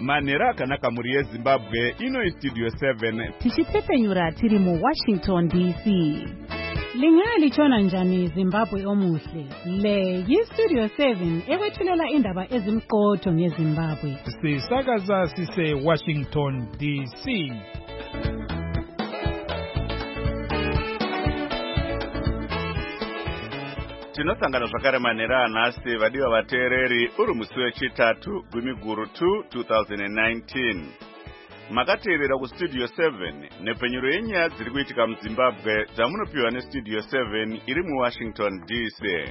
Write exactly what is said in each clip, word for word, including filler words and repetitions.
Manera akanaka muri yeZimbabwe ino Studio seven. Tichitepenyura tiri mu Washington D C. Lingali chona njani Zimbabwe omuhle. Le yi Studio seven ekwethulela indaba ezimqotho ngeZimbabwe. Sisakaza sise Washington D C. Tinosangana zvakare manera nasi vadiwa vateereri uri musi wechitatu gwimiguru two two thousand nineteen. Makateerera ku Studio seven nepenyuro yenyaya dziri kuitika muZimbabwe dzamunopiwa neStudio seven iri mu Washington D C.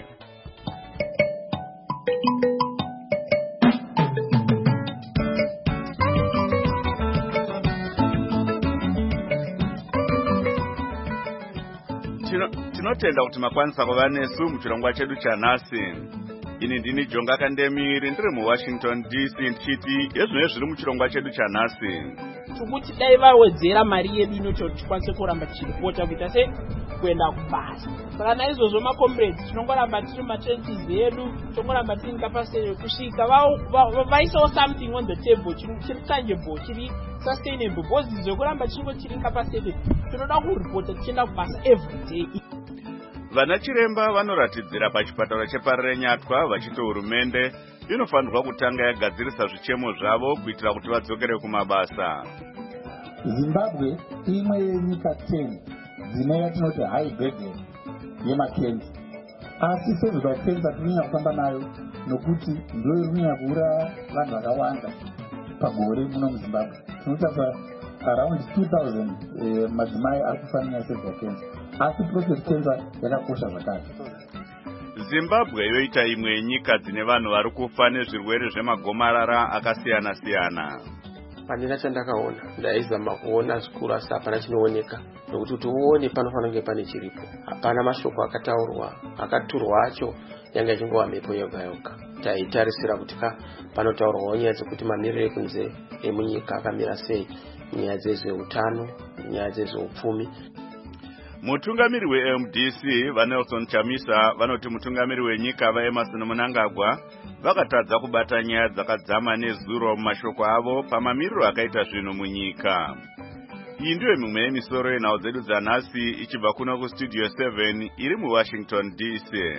Tinotenda kuti makwanisa kuva nesu muchirongwa chedu chanhasi. Ini ndini Jonga Kandemiri ndiri mu Washington D C ndichiti yezvinenge zviri muchirongwa chedu chanhasi. Tukuti dai vawedzera mari yedu inocho tikwanise kuramba tichiripota kuita se kuenda kubasa. Saka naizvozvo macomrades tinongoramba tiri matrenches edu, tinongoramba tiri capacity kusvika vaisawo something on the table chiri tangible, chiri sustainable. Because zvekuramba chingo chiri capacity tinoda kuripota tichienda kubasa every day. Vana chiremba vanoratidzira pachipatara cheparenyatwa vachiti hurumende inofanirwa kutanga yagadzirisa zvichemo zvavo kuitira kuti vadzokere kumabasa. Zimbabwe imwe yenyika ten dzine yatinoti high burden yemakenza. Asi cervical cancer tirinya kufamba nayo nokuti ndiyo irinya kuuraya vanhu vakawanda pagore muno muZimbabwe. Tinotaura around two thousand eh, madzimai ari kufa necervical cancer. Asi prostate cancer yakakosha zvakare. Zimbabwe yoita imwe yenyika dzine vanhu vari kufa nezvirwere zvemagomarara akasiyana siyana. Pandina chandakaona ndaizama kuona zvikuru asi hapana chinooneka, nokuti kuti uone panofanira kunge pane chiripo. Hapana mashoko akataurwa, akaturwa acho yanga ichingowa mhepo yoga yoga. Taitarisira kuti ka panotaurwawo nyaya dzekuti mamiriro ekunze emunyika akamira sei, nyaya dzezveutano, nyaya dzezveupfumi. Mutungamiri we-M D C vaNelson Chamisa vanoti mutungamiri wenyika vaEmmerson Mnangagwa vakatadza kubata nyaya dzakadzama nezuro mumashoko avo pamamiriro akaita zvinhu munyika. Iyi ndiyo mimwe yemisoro yenhau dzedu dzanhasi ichibva kuno kuStudio seven iri mu Washington D C.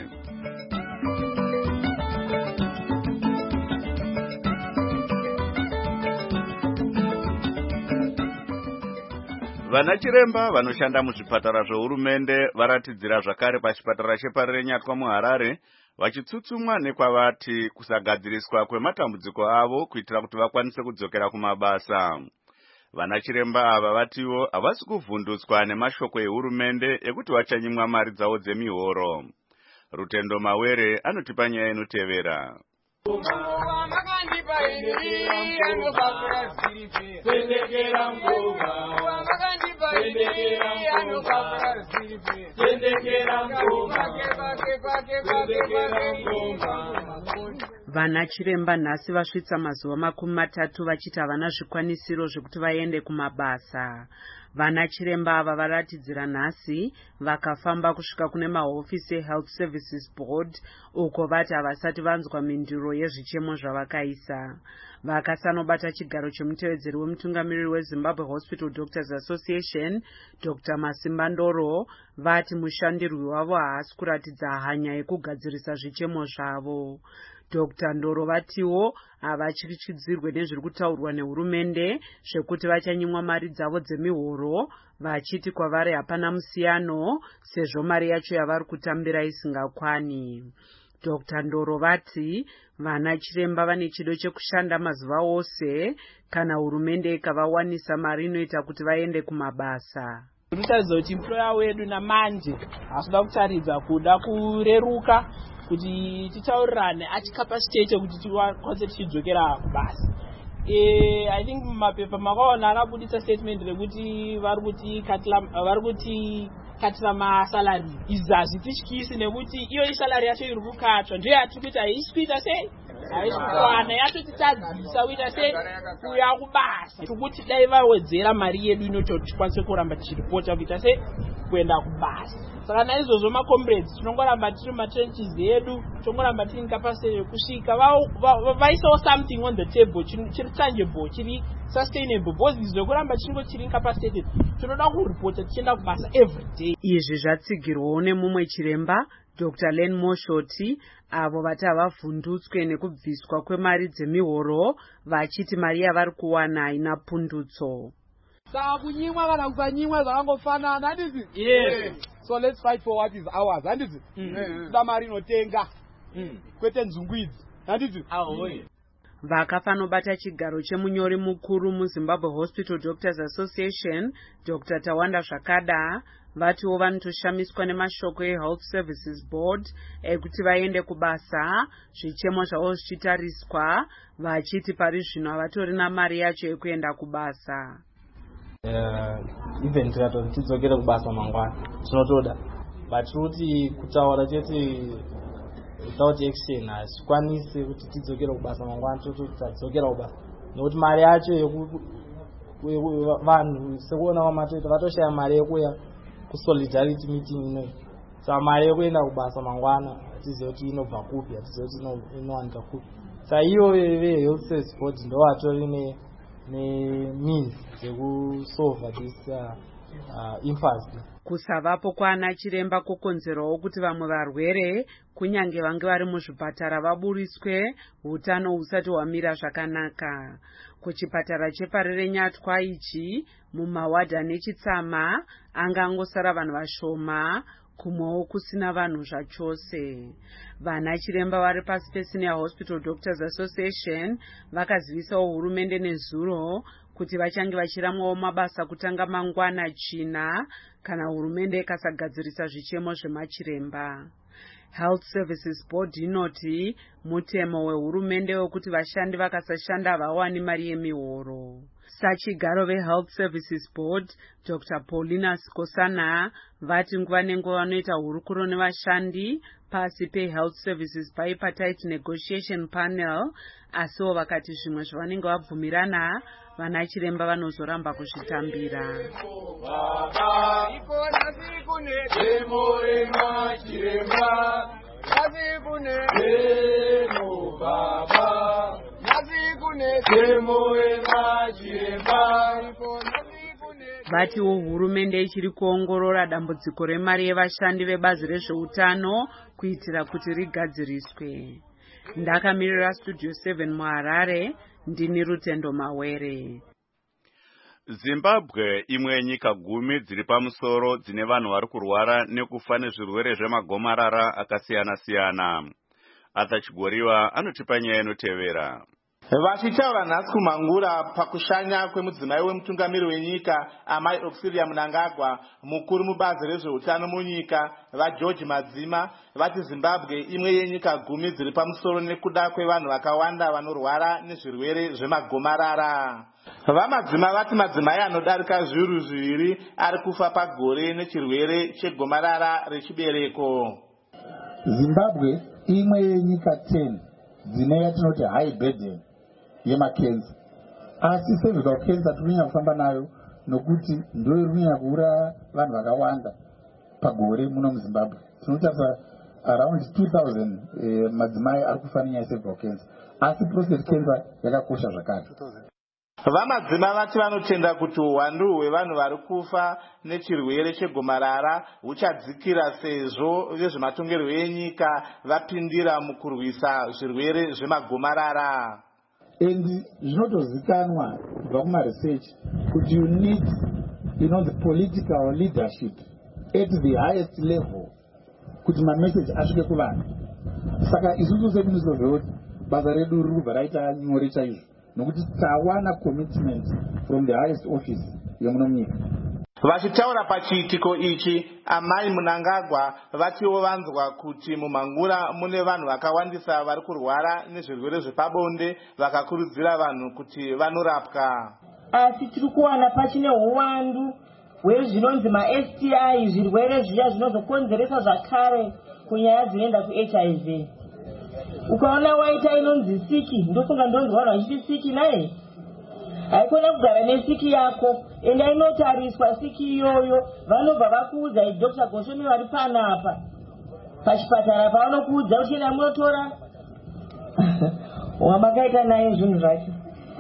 Vana chiremba vanoshanda muzvipatara zvehurumende varatidzira zvakare pachipatara cheparenyatwa muHarare vachitsutsumwa nekwavati kusagadziriswa kwematambudziko avo kuitira kuti vakwanise kudzokera kumabasa. Vana chiremba ava vatiwo havasi kuvhundutswa nemashoko ehurumende ekuti vachanyimwa mari dzavo dzemihoro. Rutendo Mawere anotipa nyaya inotevera. Vana chiremba nhasi vasvitsa mazuva makumi matatu vachiti havana zvikwanisiro zvekuti vaende kumabasa. Vana chiremba ava varatidzira nhasi vakafamba kusvika kune mahofisi eHealth Services Board uko vati havasati vanzwa mindiro yezvichemo zvavakaisa. Vakasanobata chigaro chemutevedzeri wemutungamiriri weZimbabwe Hospital Doctors Association Doctor Masimba Ndoro vati mushandirwi wavo haasi kuratidza hanya yekugadzirisa zvichemo zvavo. Doctor Ndoro vatiwo havachirichidzirwe nezviri kutaurwa nehurumende zvekuti vachanyimwa mari dzavo dzemihoro, vachiti kwavari hapana musiyano sezvo mari yacho yavari kutambira isingakwani. Doctor Ndoro vati vana chiremba vane chido chekushanda mazuva ose kana hurumende ikavawanisa mari inoita kuti vaende kumabasa. Tinotaridza kuti employer wedu namanje hasuda kutaridza kuda kureruka kuti titaurirane achikapacitate kuti tikwanise tichidzokera kubasa. Eh, I think mapepa makaona akabudisa statement rekuti vari kuti katila vari kuti katira masalary. Izvi hazvitityisi nekuti iyo isalary yacho iri kukatwa ndiyo yatiri kuita haisi kuita sei haisi kuwana yatotitadzisa kuita sei kuuya kubasa. Tikuti dai vawedzera mari yedu inoto tikwanise kuramba tichiripota kuita sei kuenda kubasa. Saka naizvozvo macomrades tinongoramba tiri matrenches edu, tongoramba tiri incapacity yekusvika vaisawo something on the table chiri tangible, chiri sustainable, because zvekuramba chingo chiri incapacitated tinoda kuripota tichienda kubasa every day. Izvi zvatsigirwawo nemumwe chiremba Doctor Len Moshoti, avo vati havavhundutswe nekubviswa kwemari dzemihoro vachiti mari yavari kuwana haina pundutso. Saka kunyimwa kana kusanyimwa zvakangofanana handiti? Yes. So let's fight for what is ours handiti? Kuda mari inotenga kwete nzungu idzi handiti? Vakafanobata chigaro chemunyori mukuru muZimbabwe Hospital Doctors Association Doctor Tawanda Zvakada vatiwo vanotoshamiswa nemashoko eHealth Services Board ekuti vaende kubasa zvichemo zvavo zvichitariswa vachiti pari zvino havatori namari yacho yekuenda kubasa. Uh, even tikatoti tidzokere kubasa mangwana tinotoda but kuti kutaura chete without action hasikwanisi kuti tidzokere kubasa mangwana tototi tadzokera kubasa nokuti mari yacho vanhu sekuona vamatoita vatoshaya mari yekuya kusolidarity meeting inoyi. Saka mari yekuenda kubasa mangwana hatizivi kuti inobva kupi, hatizivi kuti inowanika kupi. Saka iyo vehealth service board ndo vatori nemeans dzekusolva this uh, uh, impasse. Kusavapo kwaana chiremba kukonzerawo kuti vamwe varwere kunyange vange vari muzvipatara vaburiswe hutano husati hwamira zvakanaka. Kuchipatara cheparere Nyatwa ichi mumawadha nechitsama angangosara vanhu vashoma, kumwewo kusina vanhu zvachose. Vana chiremba vari pasi peSenior Hospital Doctors Association vakazivisawo hurumende nezuro kuti vachange vachiramwawo mabasa kutanga mangwana china kana hurumende ikasagadzirisa zvichemo zvemachiremba. Health Services Board inoti mutemo wehurumende wekuti vashandi vakasashanda havawani mari yemihoro. Sachigaro veHealth Services Board Doctor Paulina Skosana vati nguva nenguva vanoita hurukuro nevashandi pasi peHealth Services Bipartite Negotiation Panel, asiwo vakati zvimwe zvavanenge vabvumirana vana chiremba vanozoramba kuzvitambira. Vatiwo hurumende ichiri kuongorora dambudziko remari yevashandi vebazi rezveutano kuitira kuti rigadziriswe. Ndakamirira Studio seven muHarare, ndini Rutendo Mawere. Zimbabwe imwe yenyika gumi dziri pamusoro dzine vanhu vari kurwara nekufa nezvirwere zvemagomarara akasiyana-siyana. Arthur Chigoriwa anotipa nyaya inotevera. Vachitaura nhasi kumangura pakushanya kwemudzimai wemutungamiri wenyika Amai Auxilia Mnangagwa, mukuru mubazi rezveutano munyika vaGeorge Madzima vati Zimbabwe imwe yenyika gumi dziri pamusoro nekuda kwevanhu vakawanda vanorwara nezvirwere zvemagomarara. Vamadzima vati madzimai anodarika zviuru zviviri ari kufa pagore nechirwere chegomarara rechibereko. Zimbabwe imwe yenyika ten dzine yatinoti high burden yemakenza, asi cervical cancer tirinyanya kufamba nayo nokuti ndoyo irinyanya kuuraya vanhu vakawanda pagore muno muZimbabwe. Tinotarisa around two thousand eh, madzimai ari kufa nenyaya yecervical cancer, asi prostate cancer yakakosha zvakare. Vamadzima vati vanotenda kuti uwandu hwevanhu vari kufa nechirwere chegomarara huchadzikira sezvo vezvematongerwo enyika vapindira mukurwisa zvirwere zvemagomarara. And zvinotozikanwa kubva kumaresearch kuti you need, you know, the political leadership at the highest level kuti mamessage asvike kuvanhu. Saka isusu seMinisry of Health basa redu riri kubva raita nyore chaizvo nokuti tawana commitment from the highest office yemuno munyika. Vachitaura pachiitiko ichi, Amai Mnangagwa vatiwo vanzwa kuti mumhangura mune vanhu vakawandisa vari kurwara nezvirwere zvepabonde, vakakurudzira vanhu kuti vanorapwa. Asi tiri kuwana pachine uwandu hwezvinonzi ma-S T I, zvirwere zviya zvinozokonzeresa zvakare kunyaya dzinoenda ku-H I V. Ukaona waita inonzi siki, ndofunga ndonzi vanhu vachiti siki naye. haikona kugara nesiki yako ende inotariswa siki iyoyo vanobva vakuudza idr Goshome vari panapa pachipatara pavanokuudza kuti enda munotora wamakaita naye zvinhu zvacho.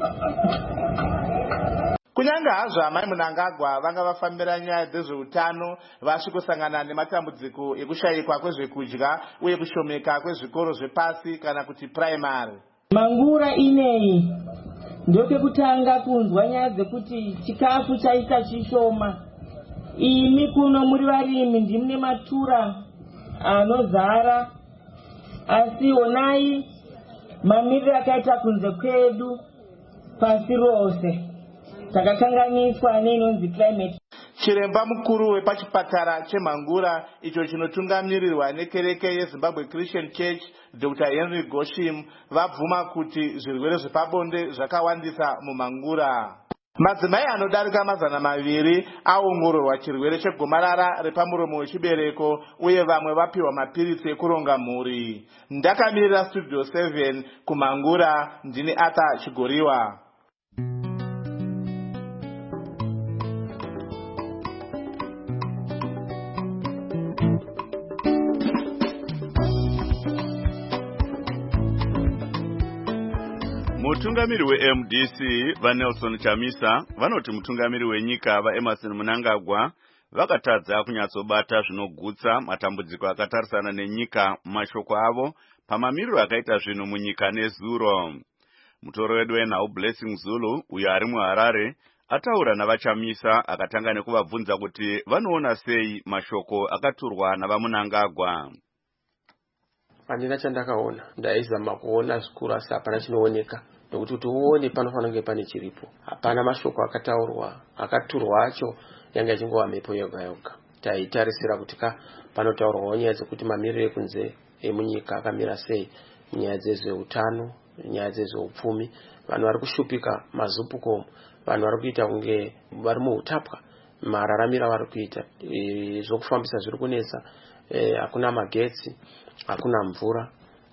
Kunyanga hazvo amai Mnangagwa vanga vafambira nyaya dzezveutano vasvikusangana nematambudziko ekushayikwa kwezvekudya uye kushomeka kwezvikoro zvepasi kana kuti primary. Mangura inei ndokekutanga kunzwa nyaya dzekuti chikafu chaita chishoma. Imi kuno muri varimi ndimune matura anozara, asi onai mamiriro akaita kunze kwedu pasi rose takakanganiswa neinonzi climate. Chiremba mukuru wepachipatara cheMhangura icho chinotungamirirwa nekereke yeZimbabwe Christian Church Doctor Henry Goshim vabvuma kuti zvirwere zvepabonde zvakawandisa muMhangura. Madzimai anodarika mazana maviri aongororwa chirwere chegomarara repamuromo wechibereko uye vamwe vapiwa mapirisi ekuronga mhuri. Ndakamirira Studio seven kuMhangura, ndini Arthur Chigoriwa. Mutungamiri we-M D C vaNelson Chamisa vanoti mutungamiri wenyika vaEmmerson Mnangagwa vakatadza kunyatsobata zvinogutsa matambudziko akatarisana nenyika mashoko avo pamamiriro akaita zvinhu munyika nezuro. Mutoro wedu wenhau Blessing Zulu uyo ari muHarare ataura navaChamisa akatanga nekuvabvunza kuti vanoona sei mashoko akaturwa navaMnangagwa. Handina chandakaona, ndaizama kuona zvikuru asi hapana chinooneka. Nokuti kuti uone panofanira kunge pane chiripo. Hapana mashoko akataurwa, akaturwa acho yanga ichingowa mhepo yoga yoga. Taitarisira kuti ka panotaurwawo nyaya dzekuti mamiriro ekunze emunyika akamira sei, nyaya dzezveutano, nyaya dzezveupfumi, vanhu vari kushupika mazupuko, vanhu vari kuita kunge vari muutapwa, mararamiro vari kuita, e, zvokufambisa zviri kunetsa, e, hakuna magetsi, hakuna mvura,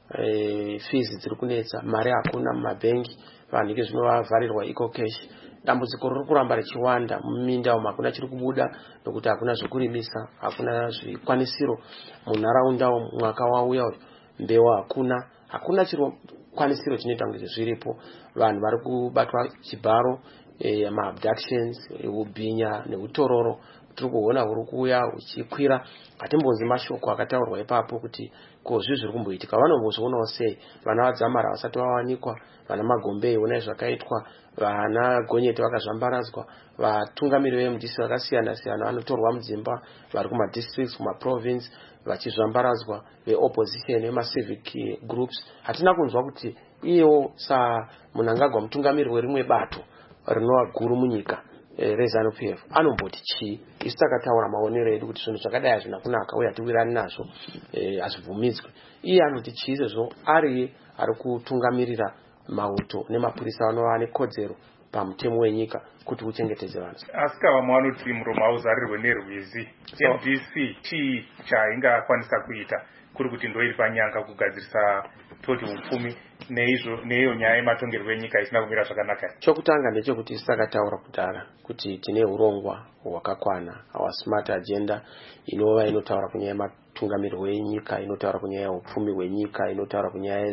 e, fees dziri kunetsa, mari hakuna mumabhengi, vanhu zvinovavharirwa eco cash. Dambudziko riri kuramba richiwanda muminda umu, hakuna chiri kubuda nokuti hakuna zvokurimisa, hakuna zvikwanisiro munharaunda mwaka wauya uyu, mbeu hakuna, hakuna chikwanisiro chinoita kunge zviripo. Vanhu vari kubatwa chibharo, e, maabductions, e, ubhinya neutororo tiri kuona huri kuuya huchikwira. Hatimbonzi mashoko akataurwa ipapo kuti ko zvi zviri kumboitika. Vanombozvionawo sei vana vadzamara vasati vawanikwa, vana Magombe onai zvakaitwa, vana Gonyeti vakazvambaradzwa, vatungamiri ve-M D C vakasiyana siyana vanotorwa mudzimba, vari kuma districts, kuma province vachizvambaradzwa, ve-opposition vema-civic groups. Hatina kunzwa kuti iyewo sa Mnangagwa mutungamiri werimwe bato rinova guru munyika, e, reZANU P F anomboti chii. Isu takataura maonero edu kuti zvinhu zvakadai hazvina kunaka uye hatiwirirani nazvo, e, hazvibvumidzwe. Iye anoti chii sezvo ari ari kutungamirira mauto nemapurisa vanova nekodzero pamutemo wenyika kuti uchengetedze vanhu. Asi kavamwe vanoti muromo hauzarirwe nerwizi. M D C chii chaingakwanisa kuita kuri kuti ndo iri panyanga kugadzirisa toti upfumi neizvo neiyo nyaya yematongerwo enyika isina kumira zvakanaka. Chokutanga ndechekuti takataura kudhara kuti tine urongwa hwakakwana, our smart agenda inova inotaura kunyaya yematungamirwo enyika, inotaura kunyaya yeupfumi hwenyika, inotaura kunyaya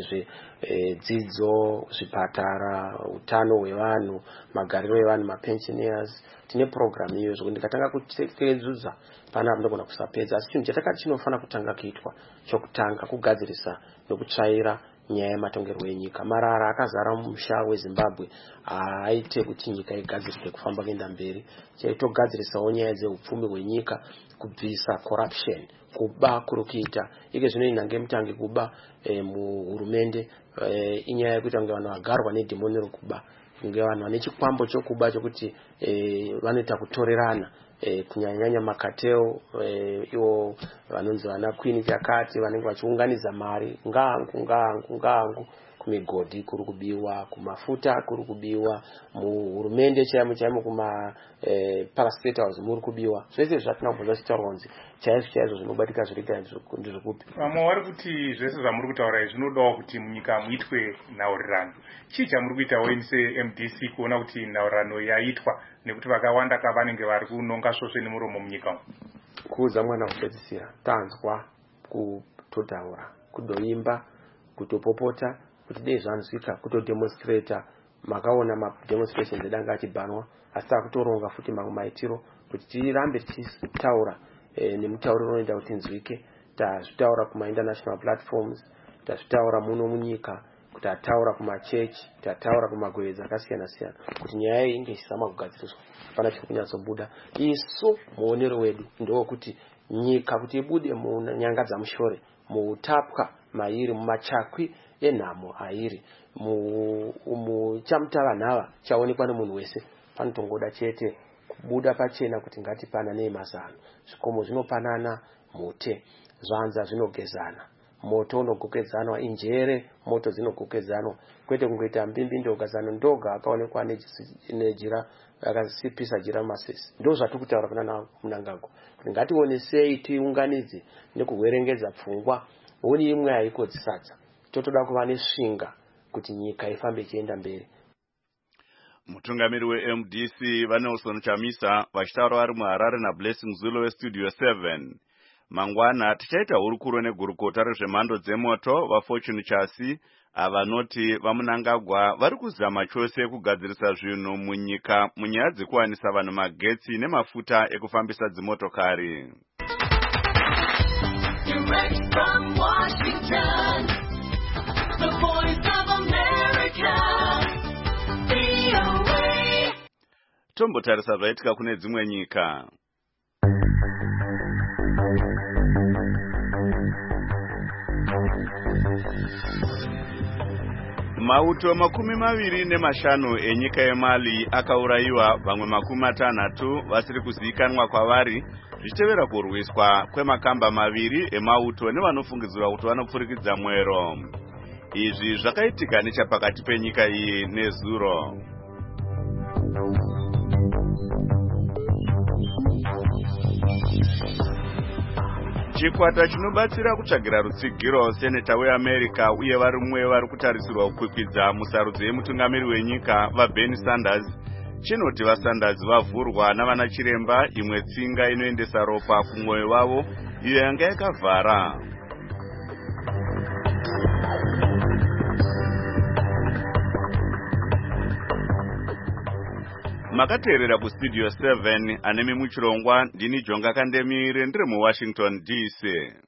yezvidzidzo, zvipatara, utano hwevanhu, magariro evanhu, mapensioners. Tine program iyo zvokuti ndikatanga kuteedzudza pana ndogona kusapedza. Asi chinhu chatakati chinofanira kutanga kuitwa chokutanga kugadzirisa nokutsvaira nyaya yematongerwo enyika. Marara akazara mumusha weZimbabwe aite kuti nyika igadzirike kufamba kuenda mberi. Chaitogadzirisawo nyaya dzeupfumi hwenyika, kubvisa corruption, kuba kuri kuita ike zvino inhange mutange kuba, e, muhurumende, e, inyaya yekuita kunge vanhu vagarwa nedhimoni rokuba, kunge vanhu vane chikwambo chokuba chokuti e, vanoita kutorerana, e, kunyanyanya makateo, e, iwo vanonzi vana Queen yakati vanenge vachiunganidza mari ngangu ngangu ngangu kumigodhi kuri kubiwa, kumafuta kuri kubiwa, muhurumende chaimo chaimo kuma eh, parastatals muri kubiwa. Zvese zvatina kubva zvitaronzi chaizvo chaizvo zvinobatika zviriga ndizvokupi. Vamwe vari kuti zvese zvamuri kutaura izvi zvinodawo kuti munyika muitwe nhaurirano. Chii chamuri kuitawo ini se-M D C kuona kuti nhaurirano yaitwa nekuti vakawanda kavanenge vari kunonga svosve nemuromo munyika umu? Kuudza mwana kupedzisira tanzwa kutotaura kudoimba kutopopota kuti dei zvanzwika kutodemonstrata. Makaona mademonstrations edanga achibhanwa asi takutoronga futi mamwe maitiro kuti tirambe tichitaura e, nemutauriro unoita kuti nzwike. Tazvitaura kuma international platforms, tazvitaura muno munyika, kuti ataura kumachechi, tataura kumagwedzi akasiyana siyana kuti nyaya iyi inge isama kugadziriswa. Hapana chiri kunyatsobuda. Isu muonero wedu ndokuti nyika kuti ibude munyanga dzamushore, muutapwa mairi, mumachakwi enhamo airi, mu chamutavanhava chaonekwa nemunhu wese, panotongoda chete kubuda pachena kuti ngatipanane mazano. Zvikomo zvinopanana mute, zvanza zvinogezana, moto unogokedzanwa, injere moto dzinogokedzanwa, kwete kungoita mbimbi ndogazano ndoga akaonekwa nejira akasipisa jira masesi. Ndo zvatikutaura kuna Mnangagwa kuti ngationesei tiunganidze nekuverengedza pfungwa. Huni imwe haikodzisadza, totoda kuva nesvinga kuti nyika ifambe ichienda mberi. Mutungamiri we-M D C vaNelson Chamisa vachitaura vari muHarare naBlessing Zulu weStudio seven. Mangwana tichaita hurukuro negurukota rezvemhando dzemoto vaFortune Chasi avanoti vaMnangagwa vari kuzama chose kugadzirisa zvinhu munyika munyaya dzekuwanisa vanhu magetsi nemafuta ekufambisa dzimotokari. Direct from Washington, the voice of America, V O A. Tombotarisa zvaitika kune dzimwe nyika. Mauto makumi maviri nemashanu enyika yeMali akaurayiwa, vamwe makumi matanhatu vasiri kuzivikanwa kwavari zvichitevera kurwiswa kwemakamba maviri emauto nevanofungidzirwa kuti vanopfurikidza mwero. Izvi zvakaitika nechapakati penyika iyi neZuro. Chikwata chinobatsira kutsvagira rutsigiro seneta weAmerica uye vari mumwe vari kutarisirwa kukwikwidza musarudzo yemutungamiri wenyika vaBernie Sanders chinoti vaSanders vavhurwa navana chiremba imwe tsinga inoendesa ropa kumwoyo wavo iyo yanga yakavhara. Makateerera kuStudio seven anemi muchirongwa ndini Jonga Kandemire ndiri muWashington D C.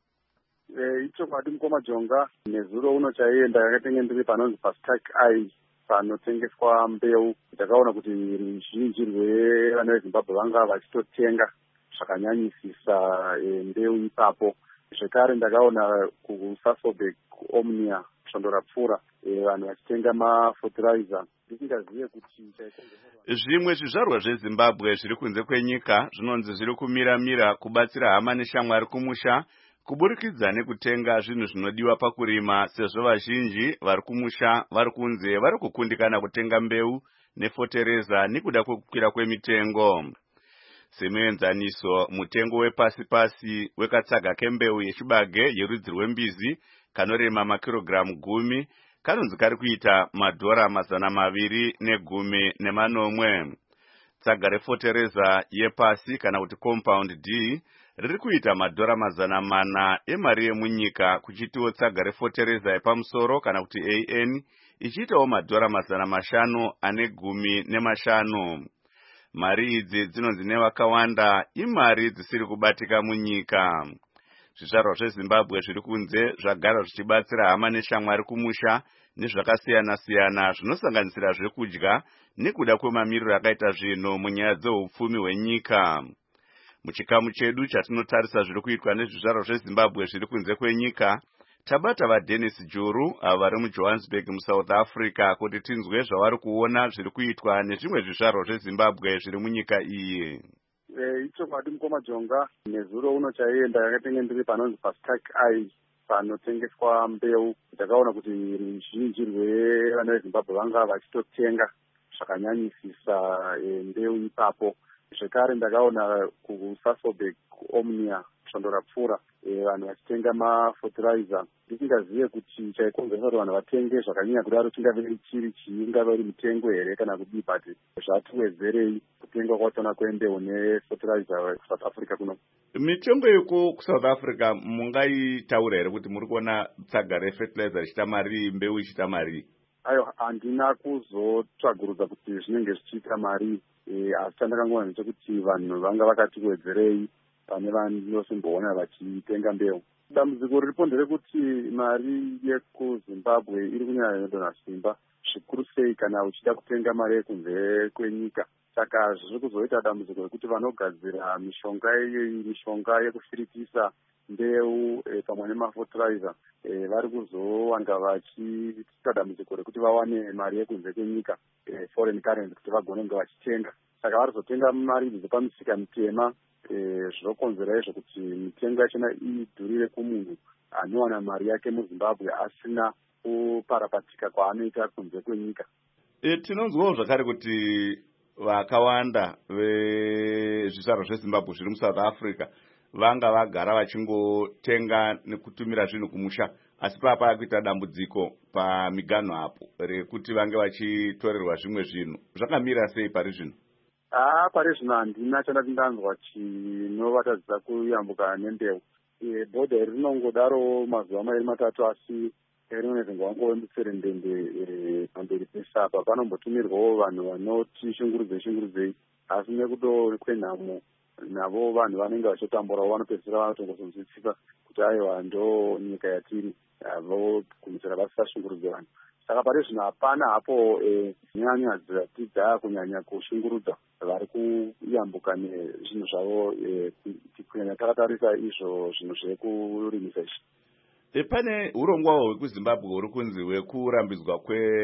Eh icho kwadi mukoma Jonga nezuro uno chaienda yakatenge ndiri panonzi paStack Eye panotengeswa mbeu. Ndakaona kuti ruzhinji rwevana veZimbabwe vanga vachitotenga zvakanyanyisisa mbeu ipapo. Zvekare ndakaona kuSasolburg Omnia Shondora Pfura vanhu vachitenga mafertilizer. Ndisingazive kuti zvimwe zvizvarwa zveZimbabwe zviri kunze kwenyika zvinonzi zviri kumira-mira kubatsira hama neshamwari kumusha kuburikidza nekutenga zvinhu zvinodiwa pakurima, sezvo vazhinji vari kumusha vari kunze vari kukundikana kutenga mbeu nefotereza nekuda kwekukwira kwemitengo. Semuenzaniso, mutengo wepasi-pasi wekatsaga kembeu yechibage yerudzi rwembizi kanorema makirogiramu gumi kanonzi kari kuita madhora mazana maviri negumi nemanomwe. Tsaga refotereza yepasi kana kuti compound D riri kuita madhora mazana mana emari yemunyika, kuchitiwo tsaga refotereza yepamusoro kana kuti A N ichiitawo madhora mazana mashanu ane gumi nemashanu. Mari idzi dzinonzi nevakawanda imari dzisiri kubatika munyika. Zvizvarwa zveZimbabwe zviri kunze zvagara zvichibatsira hama neshamwari kumusha nezvakasiyana-siyana zvinosanganisira zvekudya nekuda kwemamiriro akaita zvinhu munyaya dzeupfumi hwenyika. Muchikamu chedu chatinotarisa zviri kuitwa nezvizvarwa zveZimbabwe zviri kunze kwenyika, tabata vaDennis Juru ava vari muJohannesburg muSouth Africa kuti tinzwe zvavari kuona zviri kuitwa nezvimwe zvizvarwa zveZimbabwe zviri munyika iyi. Eh icho kwadi mukoma Jonga nezuro uno chaienda yakatenge ndiri panonzi paStack Eye panotengeswa mbeu takaona kuti ruzhinji rwevana vezimbabwe vanga vachitotenga zvakanyanyisisa mbeu ipapo. Zvekare ndakaona kusasobek omnia svondo rapfuura vanhu vachitenga mafertilizer. Ndisingazive kuti chaikonzeresa kuti vanhu vatenge zvakanyanya kudaro chingave chiri chingave iri mitengo here kana kudii, but zvatiwedzerei kutenga kwatona kwembeu nefertilizer kuSouth Africa kuno. Mitengo yeko kuSouth Africa mungaitaura here kuti muri kuona tsaga refertilizer ichiita mari, mbeu ichiita mari? Aiwa, handina kuzotsvagurudza kuti zvinenge zvichiita mari, asi chandakangoona ndechekuti vanhu vanga vakatiwedzerei pane vanosimboona vachitenga mbeu. Dambudziko riripo nderekuti mari yekuZimbabwe iri kunyanya inodonha simba zvikuru sei kana uchida kutenga mari yekunze kwenyika. Saka zviri kuzoita dambudziko rekuti vanogadzira mishonga mishonga yekufiritisa mbeu pamwe nemafertilizer vari kuzowanga vachiita dambudziko rekuti vawane mari yekunze kwenyika, foreign currency, kuti vagone kunge vachitenga. Saka vari kuzotenga mari idzi pamisika mitema, zvinokonzera izvo kuti mitengo yachona idhurire kumunhu anowana mari yake muZimbabwe asina kuparapatika kwaanoita kunze kwenyika. E, tinonzwawo zvakare kuti vakawanda vezvizvarwa zveZimbabwe zviri muSouth Africa vanga vagara vachingotenga nekutumira zvinhu kumusha, asi papa kuita dambudziko pamiganho apo rekuti vange vachitorerwa zvimwe zvinhu. Zvakamira sei pari zvino? Ah, pari zvino handina chandati ndanzwa chinovatadzisa kuyambuka nembeu. E, bhodha iri rinongodaro mazuva mairi matatu, asi rinonezenge wangove mutserendende pamberi pesapa. Panombotumirwawo vanhu vanoti shungurudzei shungurudzei, asi nekudo kwenhamo navo vanhu vanenge vachitamburawo vanopedzisira vanotongozonzwisisa kuti aiwa ndo nyika yatiri, vogumisira vasashungurudze vanhu. Saka pari zvino hapana hapo nyanya dzatidza kunyanya kushungurudza vari kuyambuka nezvinhu zvavo, kunyanya takatarisa izvo zvinhu zvekurimisa izvi. Pane urongwawo hwekuZimbabwe huri kunzi hwekurambidzwa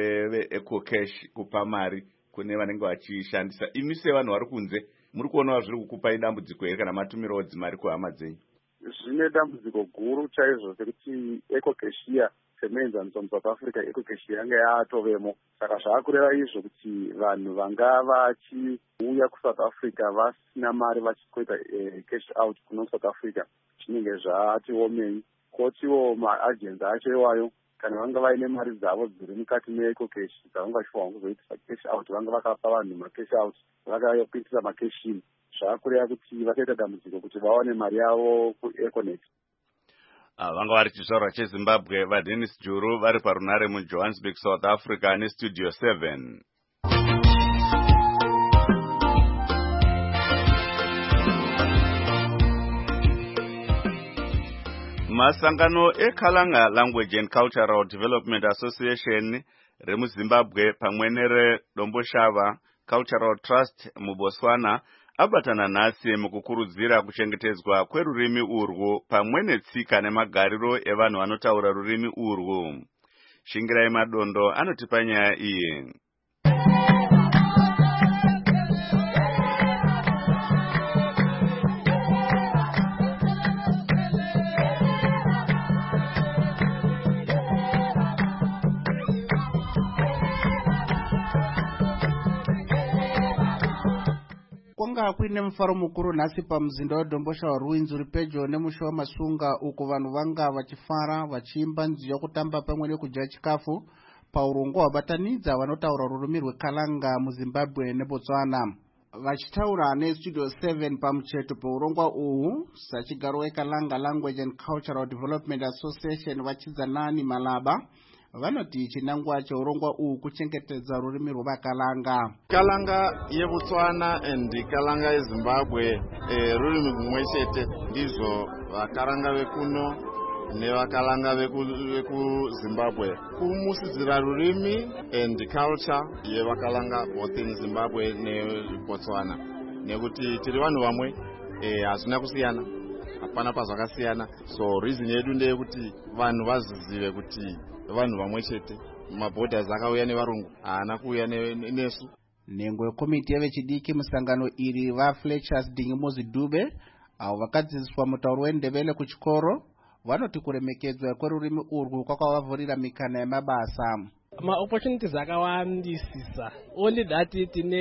kweEcocash kupa mari kune vanenge vachishandisa. Imi sevanhu vari kunze muri kuonawo zviri kukupai dambudziko here kana matumirawo dzimari kuhama dzenyu? Zvine dambudziko guru chaizvo sekuti Ecocash iya semenzaniswa muSouth Africa, Ecocash yanga yatovemo. Saka zvaakureva izvo kuti vanhu vanga vachiuya kuSouth Africa vasina mari vachikoita cash out kuno South Africa zvinenge zvati omei. Kotiwo maagents acho iwayo kana vanga vaine mari dzavo dziri mukati meEcocash dzavanga vachifanwa kuzoitisa cash out, vanga vakapa vanhu macash out, vakakuitisa macash in. Zvaakureva kuti vakaita dambudziko kuti vawane mari yavo kuEconet. Vanga vari chizvarwa cheZimbabwe vaDennis Juru vari parunare muJohannesburg, South Africa neStudio seven. Masangano eKalanga Language and Cultural Development Association remuZimbabwe pamwe nereDomboshava Cultural Trust muBotswana abatana nhasi mukukurudzira kuchengetedzwa kwerurimi urwu pamwe netsika nemagariro evanhu vanotaura rurimi urwu. Shingirai Madondo anotipa nyaya iyi. Kwanga kuine mufaro mukuru nhasi pamuzinda weDombosha waRuinzi uri pedyo nemusha waMasunga, uko vanhu vanga vachifara vachiimba nziyo kutamba pamwe nekudya chikafu paurongwa hwabatanidza vanotaura rurimi rweKalanga muZimbabwe neBotswana. Vachitaura neStudio seven pamucheto peurongwa uhu, sachigaro weKalanga Language and Cultural Development Association vachidzanani Malaba vanoti chinangwa cheurongwa uhu kuchengetedza rurimi rwevaKalanga. Kalanga yeBotswana and Kalanga yeZimbabwe e, rurimi rumwe chete, ndizvo vaKalanga vekuno nevaKalanga vekuZimbabwe kumusidzira rurimi and culture yevaKalanga both in Zimbabwe neBotswana, nekuti tiri vanhu vamwe hazvina e, kusiyana, hapana pazvakasiyana. So reason yedu ndeyekuti vanhu vazizive kuti vanhu vamwe chete. Maborders akauya nevarungu, haana kuuya nesu. Nhengo yekomiti yevechidiki musangano iri vaFletchers Dingimuzi Dube avo vakadzidziswa mutauro wendevele kuchikoro vanoti kuremekedzwa kwerurimi urwu kwakavavhurira mikana yemabasa. Ma-opportunities akawandisisa, only that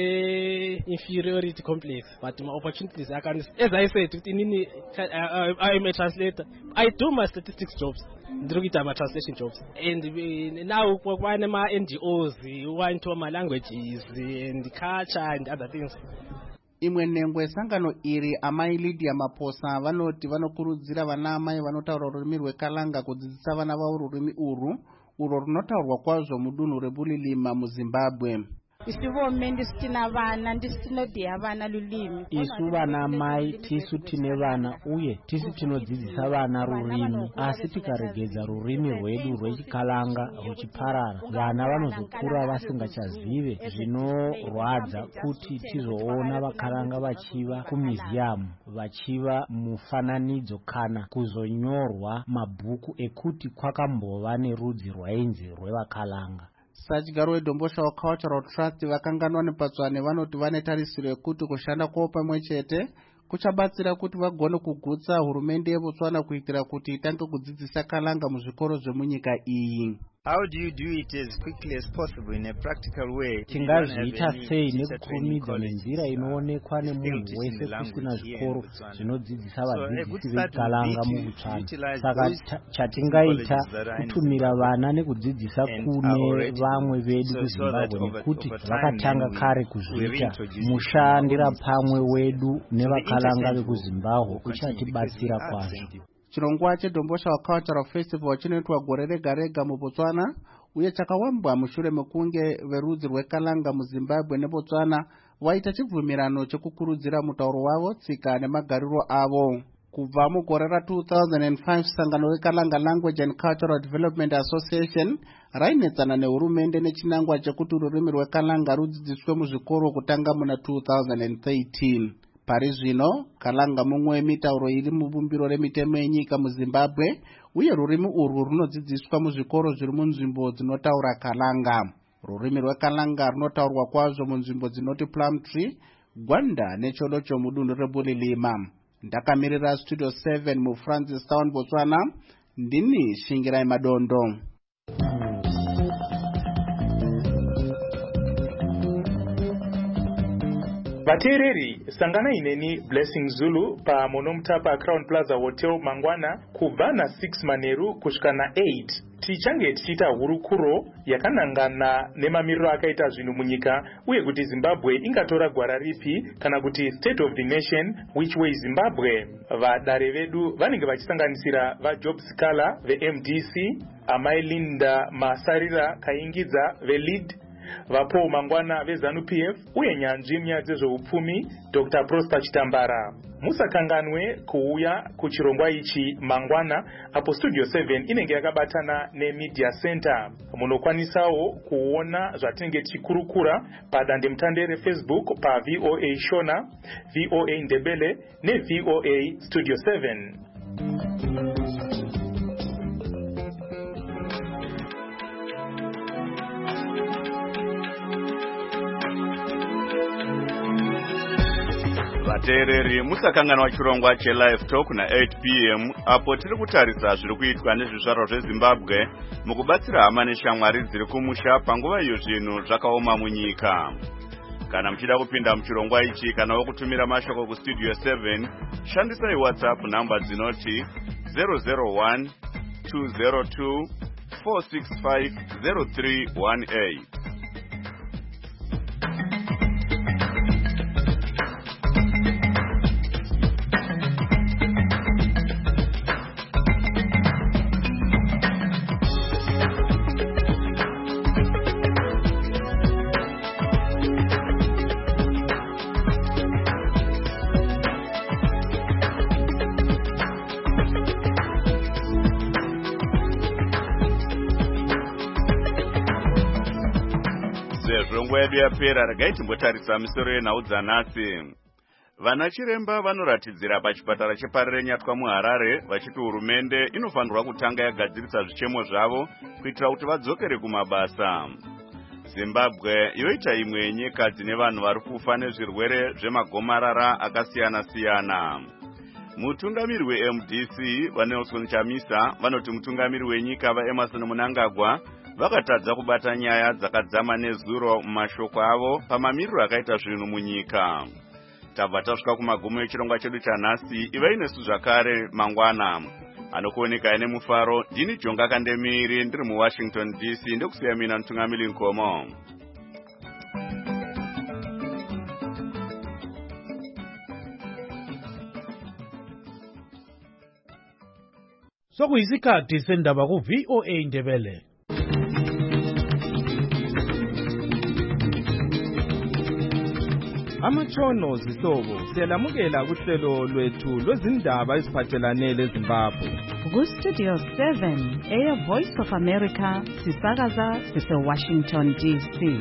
tine inferiority complex, but ma-opportunities akawandisisa. As I said, inini, uh, I am a translator. I do my statistics jobs, ndikuita my translation jobs. And uh, now kwane ma N G Os, want to my languages and culture and other things. Imwe nhengo yesangano iri amai Lydia Maposa vanoti vanokurudzira vana amai vanotaura rurimi rweKalanga kudzidzisa vana vavo rurimi urwu urwo runotaurwa kwazvo mudunhu reBulilima muZimbabwe. Isu vome ndisitina vana ndisinodiya vana lulimi. Isu vana mai tisu tine vana uye tisu tinodzidzisa vana rurimi, asi tikaregedza rurimi rwedu rwechiKalanga ruchiparara vana vanozokura vasingachazive. Zvinorwadza kuti tizoona vaKalanga vachiva kumuseum vachiva mufananidzo kana kuzonyorwa mabhuku ekuti kwakambova nerudzi rwainzi rwevaKalanga. Sajigaro weDombosha wa Cultural Trust vakanganwa nepatswane vanoti vane tarisiro yekuti kushanda kwavo pamwe chete kuchabatsira kuti vagone kugutsa hurumende yeBotswana kuitira kuti itange kudzidzisa Kalanga muzvikoro zvemunyika iyi. How do you do it as quickly as possible in a practical way? Tingazviita sei nekukurumidza nenzira inoonekwa nemunhu wese kusina zvikoro zvinodzidzisa vadzidzisi veKalanga muBotswana. Saka chatingaita kutumira vana nekudzidzisa kune vamwe vedu kuZimbabwe nekuti vakatanga kare kuzviita. Mushandira pamwe wedu nevaKalanga vekuZimbabwe uchatibatsira kwazvo. Chirongwa cheDombosha wa Cultural Festival chinoitwa gore rega rega muBotswana uye chakawambwa mushure mekunge verudzi rweKalanga muZimbabwe neBotswana vaita chibvumirano chekukurudzira mutauro wavo, tsika nemagariro avo. Kubva mugore ra two thousand five sangano reKalanga Language and Cultural Development Association rainetsana nehurumende nechinangwa chekuti rurimi rweKalanga rudzidziswe muzvikoro kutanga muna two thousand thirteen. Pari zvino Kalanga mumwe wemitauro iri mubumbiro remitemo yenyika muZimbabwe uye rurimi urwu runodzidziswa muzvikoro zviri munzvimbo dzinotaura Kalanga. Rurimi rweKalanga runotaurwa kwazvo munzvimbo dzinoti Plumtree, Gwanda neCholocho mudunhu reBulilima. Ndakamirira Studio seven muFrancistown, Botswana, ndini Shingirai Madondo. Vateereri, sangana ineni Blessing Zulu pa Monomtapa Crown Plaza Hotel Mangwana kubva na six Maneru kusvika na eight. Tichange tichita hurukuro yakanangana nemamiriro akaita zvinhu munyika uye kuti Zimbabwe ingatora gwara ripi kana kuti State of the Nation which way Zimbabwe. Vadare vedu vanenge vachisanganisira vaJob Sikala veM D C, amai Linda Masarira Kaingidza veLead, vapo Mangwana vezanu P F uye nyanzvi munyaya dzezveupfumi Doctor Prosper Chitambara. Musakanganwe kuuya kuchirongwa ichi Mangwana apo Studio seven inenge yakabatana neMedia Center. Munokwanisawo kuona zvatinenge tichikurukura padande mutande reFacebook pa V O A Shona, V O A Ndebele ne V O A Studio seven. Vateereri, musakanganwa chirongwa cheLive Talk na eight p m apo tiri kutarisa zviri kuitwa nezvizvarwa zveZimbabwe mukubatsira hama neshamwari dziri kumusha panguva iyo zvinhu zvakaoma munyika. Kana muchida kupinda muchirongwa ichi kana wokutumira mashoko kuStudio seven, shandisai WhatsApp namba dzinoti zero zero one two zero two four six five zero three one eight. Zvirongwa yedu yapera, regai timbotarisa misoro yenhau dzanhasi. Vana chiremba vanoratidzira pachipatara cheParire Nyatwa muHarare vachiti hurumende inofanirwa kutanga yagadzirisa zvichemo zvavo kuitira kuti vadzokere kumabasa. Zimbabwe yoita imwe yenyika dzine vanhu vari kufa nezvirwere zvemagomarara akasiyana siyana. mutungamiri we-M D C vaNelson Chamisa vanoti mutungamiri wenyika vaEmerson Mnangagwa vakatadza kubata nyaya dzakadzama nezuro mumashoko avo pamamiriro akaita zvinhu munyika. Tabva tasvika kumagumo echirongwa chedu chanhasi. Ivai nesu zvakare mangwana. Anokuoneka nemufaro ndini Jonga Kandemiri ndiri muWashington D C ndokusiya mina Mutungamiri Nkomo. Sokuyisikhathi sendaba ku V O A Ndebele. Amatshono zihlobo siyalamukela kuhlelo lwethu lwezindaba eziphathelane leZimbabwe. Ku Studio seven, Air Voice of America, sisakaza sise Washington D C.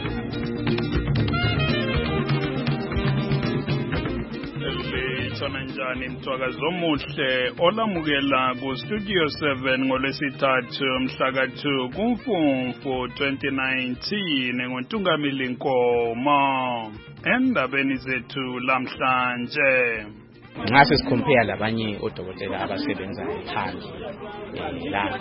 Njani mthwakazi omuhle olamukela ku Studio seven ngolwesithathu mhlaka two kuMfumfu twenty nineteen ngoNtungamili Nkomo. Endabeni zethu lamhlanje nxa sesicompare labanye odokotela abasebenza phandle la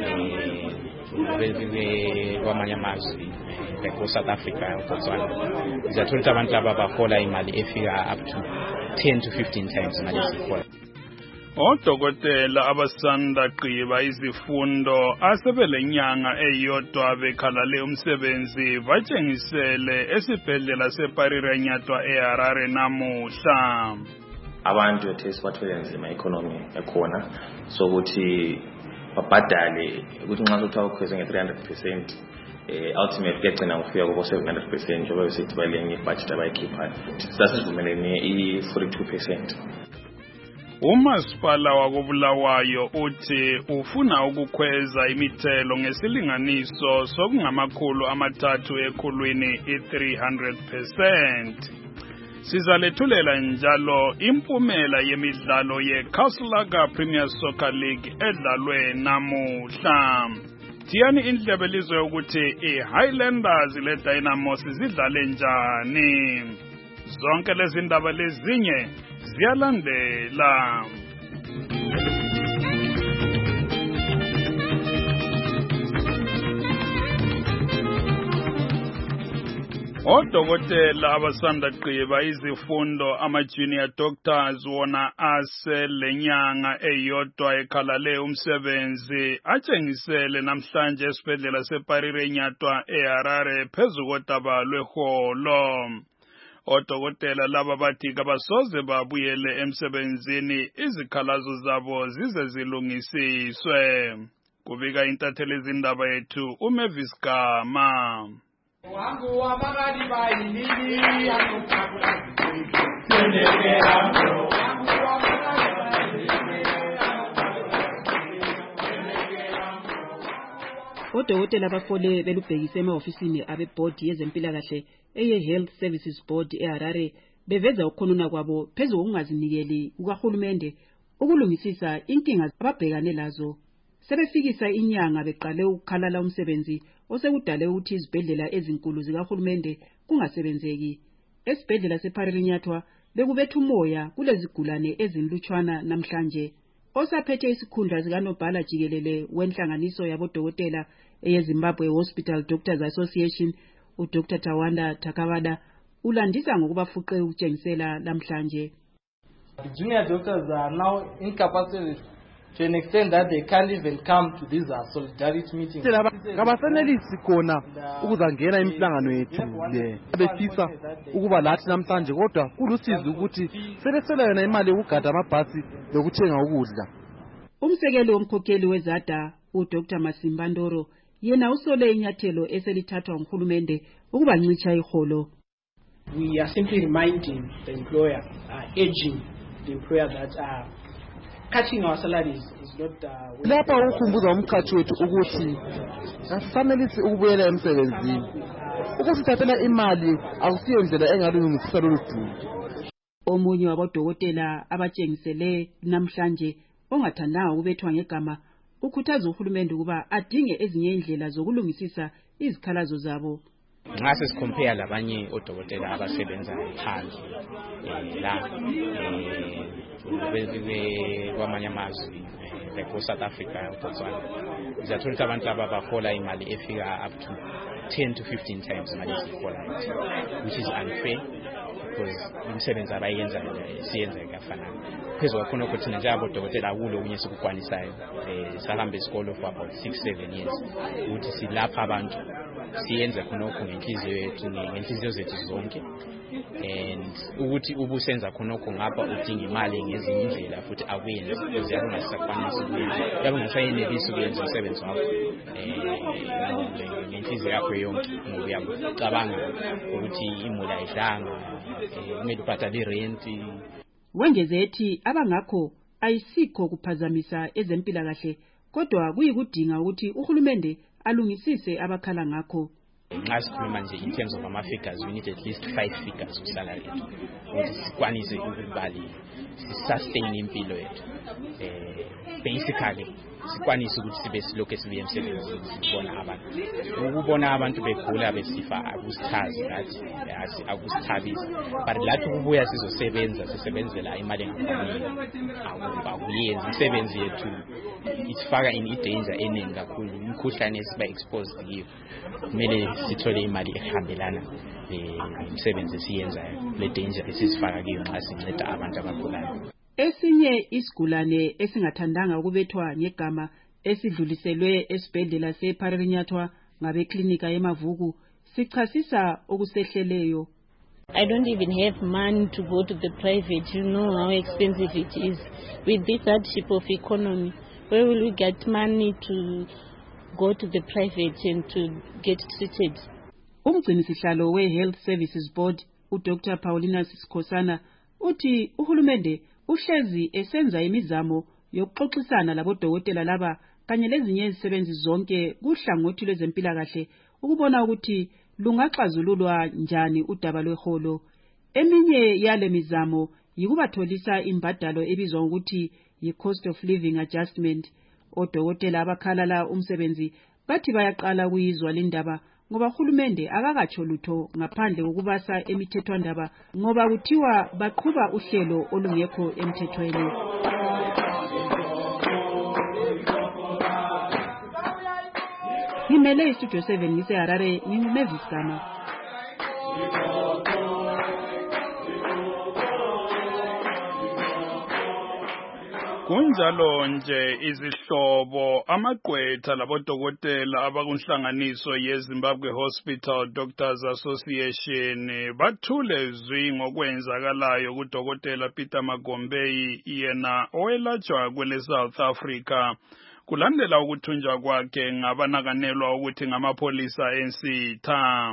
eh kwamanye amazwe like South Africa uBotswana sizathola ukuthi abantu laba bahola imali efika up to ten to fifteen times ngalesihola. Odokotela abasanda gqiba izifundo asebelenyanga eyodwa bekhalale umsebenzi batshengisele esibhedlela seParirenyatwa eHarare namuhla. Abantu bethe bathwele nzima economy ekhona sokuthi babhadale ukuthi nxa sothawa ukhweze nge three hundred percent eh ultimate kugcina ngofika kubo seven hundred percent njengoba besithi balenye budget abayikhiphayo. Sasivumelene i forty-two percent. Umasipala wakobulawayo uthi ufuna ukukhweza imithelo ngesilinganiso sokungamakhulu amathathu ekhulwini i three hundred percent. Sizalethulela njalo impumela yemidlalo yeKaslaga Premier Soccer League edlalwe namuhla. Tiyani indlebe lizwe ukuthi iHighlanders leDynamos zidlale njani. Zonke lezi ndaba lezinye ziyalandela. Odokotela abasanda gqiba izifundo ama-junior doctors wona aselenyanga eyodwa ekhalale umsebenzi atshengisele namhlanje esibhedlela seParirenyatwa eHarare phezu kodaba lweholo. Odokotela laba bathi kabasoze babuyele emsebenzini izikhalazo zabo zize zilungisiswe. Kubika intatheli izindaba yethu uMavis Gama. Wangu wa magadi bayilili anokabula Odokotela bafole belubhekise ema-ofisini abebhodi yezempilakahle eye-Health Services Board eHarare beveza ukukhonona kwabo phezu kokungazinikeli kukahulumende ukulungisisa inkinga ababhekane lazo. Sebefikisa inyanga beqale ukukhalala umsebenzi osekudale ukuthi izibhedlela ezinkulu zikahulumende kungasebenzeki. Esibhedlela seParirenyatwa bekubetha umoya kulezigulane ezinlutshwana namhlanje. Osaphethe isikhundla zikaNobhala Jikelele wenhlanganiso yabodokotela eyeZimbabwe Hospital Doctors Association uDr Tawanda Takavada ulandisa ngokubafuqe ukutshengisela namhlanje. The junior doctors are now incapacitated to an extent that they can't even come to these uh, solidarity meetings. Kabasenelisi khona ukuzangena imihlangano yethu le befisa ukuba lathi namhlanje kodwa kulusizi ukuthi sebesela yona imali yokugada amabhasi lokuthenga ukudla. Umsekeli womkhokheli wezada uDr Masimba Ndoro yena usole inyathelo eselithathwa nguhulumende ukubancisha iholo. We are simply reminding the employer, uh, urging the employer that uh, cutting our salaries is not uh, lapha ukukhumbuza umkhathi wethu ukuthi asifanelisi ukubuyela emsebenzini ukusithathela imali akusiyo indlela engalungisisa lolu dumo. Omunye wabodokotela abatshengisele namhlanje ongathandanga ukubethwa ngegama ukhuthaza uhulumende ukuba adinge ezinye indlela zokulungisisa izikhalazo zabo. Nxa sesicompare labanye odokotela abasebenza phandle la eh kwamanye amazwe like South Africa uBotswana sizathola ukuthi abantu laba bahola imali efika up to ten to fifteen times imali esihola, which is unfair because imisebenzi abayenza siyenza kafanana. Phezu kwakhona ukuthi njalo odokotela kulo kunye sikukwanisayo eh sahambe isikolo for about six seven years ukuthi silapha abantu siyenza khonokho ngenhliziyo yethu ngenhliziyo zethu zonke, and ukuthi ubusenza khonokho ngapha udinga imali ngezinye indlela futhi akuyenzi because yabe ngasakwanisi ukuyenza, yabe ngasayenelisi ukuyenza umsebenzi wakho eh ngenhliziyo yakho yonke ngoba uyacabanga ukuthi imali ayidlanga kumele ubhadale rent. Wengeze ethi abangakho ayisikho kuphazamisa ezempilakahle kodwa kuyikudinga ukuthi uhulumende alungisise abakhala ngakho. Nxa sikhuluma nje in terms of ama figures, we need at least five figures usalary yethu ukuthi sikwanise ukubali sustain impilo yethu. Eh basically sikwanise ukuthi sibe silokho sibuye emsebenzini sibona abantu. Ukubona abantu begula besifa akusithazi ngathi asi akusithabisa, but lathi kubuya sizosebenza sisebenzela imali engapheli akuyenzi imisebenzi yethu isifaka in danger eningi kakhulu. Imikhuhlane esiba exposed kiyo kumele sithole imali ehambelana imisebenzi esiyenzayo, le danger esisifaka kiyo nxa sinceda abantu abagulayo. Esinye isigulane esingathandanga ukubethwa ngegama esidluliselwe esibhedlela sePharirinyathwa ngabeklinika eMavuku sichasisa okusehleleyo. I don't even have money to go to the private. You know how expensive it is. With this hardship of economy, where will we get money to go to the private and to get treated? Umgcinisihlalo we-Health Services Board, uDoctor Paulina Sikhosana, uthi uhulumende uhlezi esenza imizamo yokuxoxisana labodokotela laba kanye lezinye izisebenzi zonke kuhlangothi lwezempilakahle ukubona ukuthi lungaxazululwa njani udaba lweholo. Eminye yale mizamo yikubatholisa imbadalo ebizwa ukuthi yi-cost of living adjustment. Odokotela abakhalala umsebenzi bathi bayaqala kuyizwa lindaba ngoba uhulumende akakatsho lutho ngaphandle kokubasa emithethwandaba ngoba kuthiwa baqhuba uhlelo olungekho emthethweni. Ngimele istudio seven ngise Harare, nginguMavis Gama. Kunjalo nje izihlobo amagqwetha labodokotela abakunhlanganiso yeZimbabwe Hospital Doctors Association bathule zwi ngokwenzakalayo kudokotela Peter Magombei yena owelatshwa kwele South Africa kulandela ukuthunjwa kwakhe ngabanakanelwa ukuthi ngamapolisa ensitha.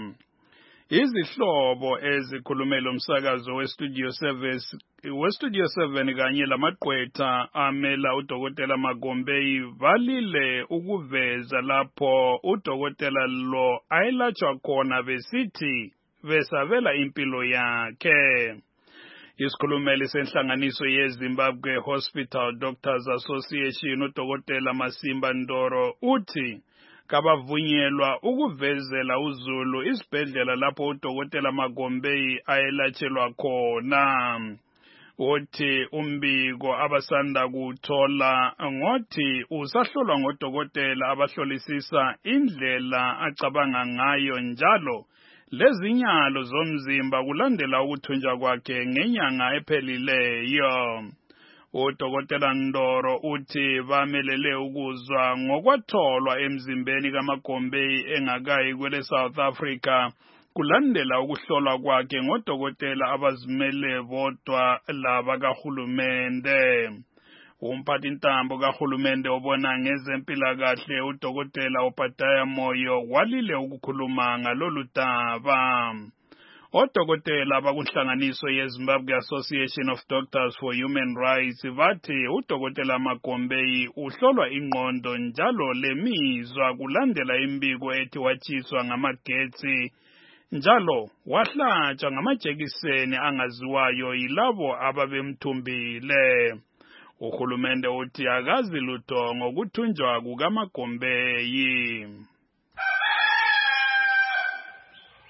Izihlobo ezikhulumela umsakazo westudio service westudio seven kanye lamagqwetha amela udokotela Magombei valile ukuveza lapho udokotela lo ayelatshwa khona besithi besabela impilo yakhe. Isikhulumeli senhlanganiso yeZimbabwe Hospital Doctors Association udokotela Masimba Ndoro uthi kabavunyelwa ukuvezela uzulu isibhedlela lapho udokotela Magombei ayelatshelwa khona. Uthi umbiko abasanda kuthola ngothi usahlolwa ngodokotela abahlolisisa indlela acabanga ngayo njalo lezinyalo zomzimba kulandela ukuthunjwa kwakhe ngenyanga ephelileyo. Udokotela Ndoro uthi bamelele ukuzwa ngokwatholwa emzimbeni kaMagombei engakayi kwele South Africa kulandela ukuhlolwa kwakhe ngodokotela abazimele bodwa laba kahulumende. Umphathi ntambo kahulumende obona ngezempilakahle udokotela Obadiah Moyo walile ukukhuluma ngalolu daba. Odokotela abakunhlanganiso yeZimbabwe Association of Doctors for Human Rights bathi udokotela Magombei uhlolwa ingqondo njalo lemizwa kulandela imbiko ethi watshiswa ngamagetsi njalo wahlatshwa ngamajekiseni angaziwayo yilabo ababemthumbile. Uhulumende uthi akazi lutho ngokuthunjwa kukaMagombei.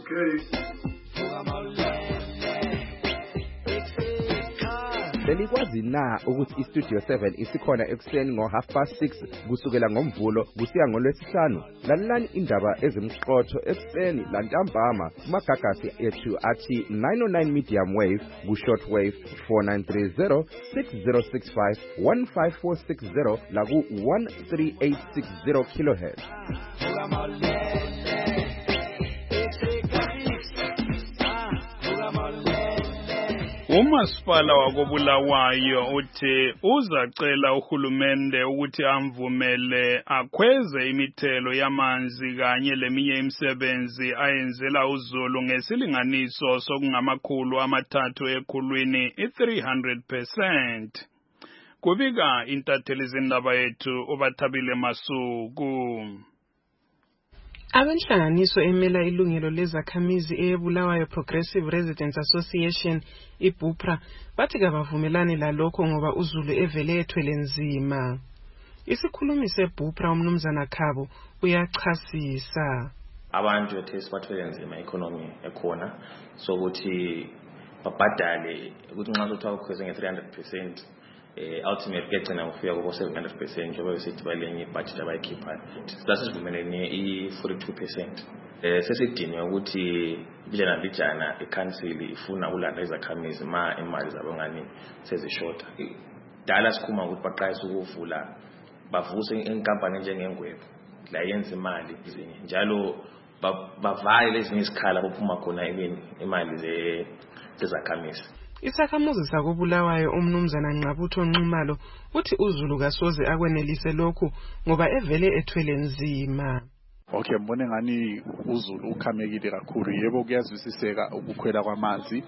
Belikwazi na ukuthi iStudio seven isikhona ekuseni ngo half past six kusukela ngomvulo kusiya ngolwesihlanu. Lalelani indaba ezimqotho ekuseni lantambama kumagagasi ethu athi nine oh nine medium wave ku short wave four nine three zero six zero six five one five four six zero la ku one three eight six zero kilohertz. Umasipala wakobulawayo uthi uzacela uhulumende ukuthi amvumele akhweze imithelo yamanzi kanye leminye imisebenzi ayenzela uZulu ngesilinganiso sokungamakhulu amathathu ekhulwini i-three hundred percent. Kubika intatheli zindaba yethu uBathabile Masuku. Abenhlanganiso emela ilungelo lezakhamizi eBulawayo Progressive Residents Association iBupra bathi kabavumelani lalokho ngoba uZulu evele ethwele nzima. Isikhulumi seBupra umnumzana Khabo uyachasisa. Abantu bethesi bathwele nzima economy ekhona so ukuthi babhadale ukuthi nxa uthatha ukhweze nge three hundred percent eh ultimate kugcina ufika kubo seven hundred percent njengoba besithi balenye budget abayikhiphayo. Sasivumelene i forty-two percent. Eh sesidinga ukuthi bijana bijana iCouncil ifuna ulanda izakhamizi ma imali zabo ngani sezishota. Dala sikhuma ukuthi baqayisa ukuvula bavuse inkampani njengengwebo la yenza imali izinye njalo bavale lezinye isikhala kuphuma khona imali ze zezakhamizi. Isakhamuzi sakobulawayo umnumzana Nqabutho Nxumalo uthi uZulu kasoze akwenelise lokhu ngoba evele ethwele nzima. Okay, mbone ngani uZulu ukhamekile kakhulu. Yebo kuyazwisiseka ukukhwela kwamanzi.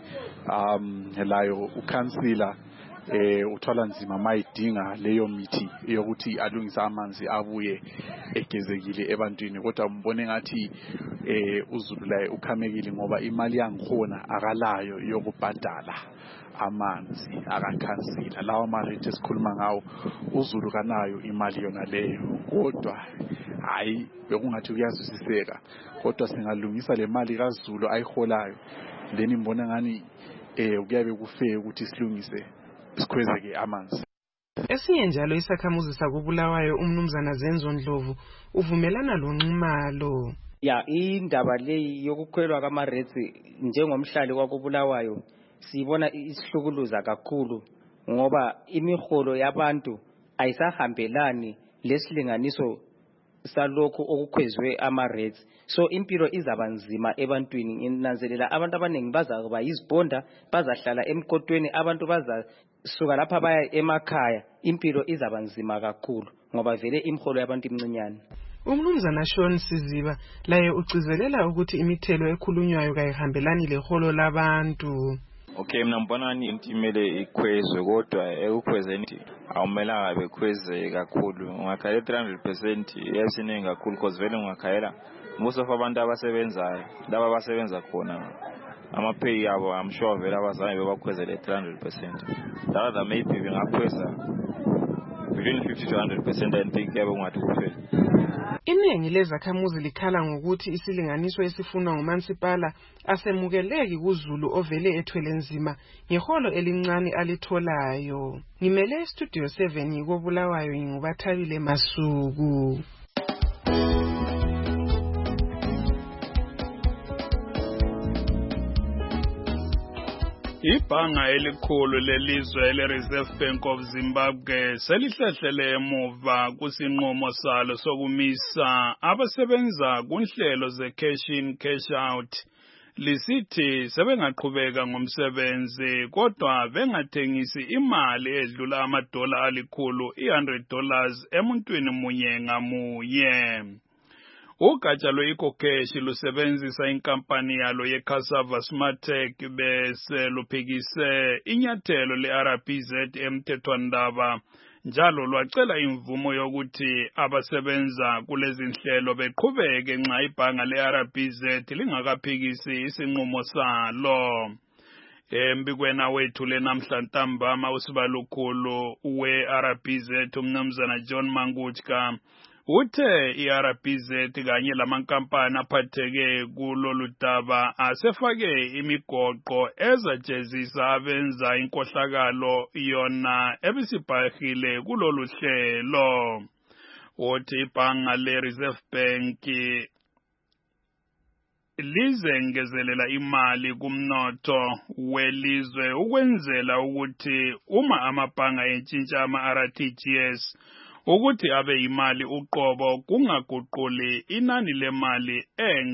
Um layo ukansila eh uthola nzima mayidinga leyo mithi yokuthi alungisa amanzi abuye egezekile ebantwini kodwa mbone ngathi eh uZulu la ukhamekile ngoba imali yangikhona akalayo yokubhadala amanzi akakhansila lawa mali esikhuluma ngawo uZulu kanayo imali yona leyo kodwa hayi bekungathi kuyazwisiseka kodwa singalungisa le mali kaZulu ayiholayo then mbona ngani eh kuyabe kufe ukuthi silungise sikhwezeke amanzi. Esinye njalo isakhamuzi sakobulawayo umnumzana Zenzo Ndlovu uvumelana lo Nxumalo. Ya indaba leyi yokukhwelwa kwamaretsi njengomhlali kwakobulawayo sibona isihlukuluza kakhulu ngoba imiholo yabantu ayisahambelani lesilinganiso salokho okukhwezwe amaretsi. So impilo izabanzima ebantwini inanzelela abantu abaningi bazakuba yizibonda bazahlala emkotweni abantu bazasuka lapha baya emakhaya impilo izabanzima kakhulu ngoba vele imiholo yabantu imncinyane. Umnumzana Sean Siziba laye ucizelela ukuthi imithelo ekhulunywayo kayihambelani leholo labantu. Okay, mina mbonani imtimele ikhwezwe kodwa ekukhwezeni awumelanga bekhweze kakhulu ungakhayela three hundred percent yesiningi kakhulu because vele ungakhayela most of abantu abasebenzayo laba abasebenza khona ama pay yabo I'm sure vele abazange bebakhwezele three hundred percent rather maybe bengakhweza between fifty to one hundred percent and think yabe ungathi kuphela. Iningi lezakhamuzi likhala ngokuthi isilinganiso esifunwa ngumansipala asemukeleki kuZulu ovele ethwele nzima ngeholo elincane alitholayo. Ngimele iStudio seven ngikobulawayo nguBathabile Masuku. Ibhanga elikhulu lelizwe le-Reserve Bank of Zimbabwe selihlehlele emuva kusinqumo salo sokumisa abasebenza kunhlelo ze-cash in cash out. Lisithi sebengaqhubeka ngomsebenzi kodwa bengathengisi imali edlula amadola alikhulu one hundred dollars emuntwini munye ngamunye. Ugatsha lwe-Ecocash lusebenzisa inkampani yalo ye-Cassava Smartech bese luphikise inyathelo le-R B Z emthethwandaba njalo lwacela imvumo yokuthi abasebenza kulezi nhlelo beqhubeke nxa ibhanga le-R B Z lingakaphikisi isinqumo salo. Embikweni wethu lenamhla ntambama usibalukhulu we-R B Z umnumzana John Mangutska uthe i-R B Z kanye lamankampani aphatheke kulolu daba asefake imigoqo ezajezisa abenza inkohlakalo yona ebisibhahile kulolu hlelo. Uthi ibhanga le-Reserve Bank lizengezelela imali kumnotho welizwe ukwenzela ukuthi uma amabhanga entshintsha ama-R T G S ukuthi abe imali uqobo kungaguquli inani lemali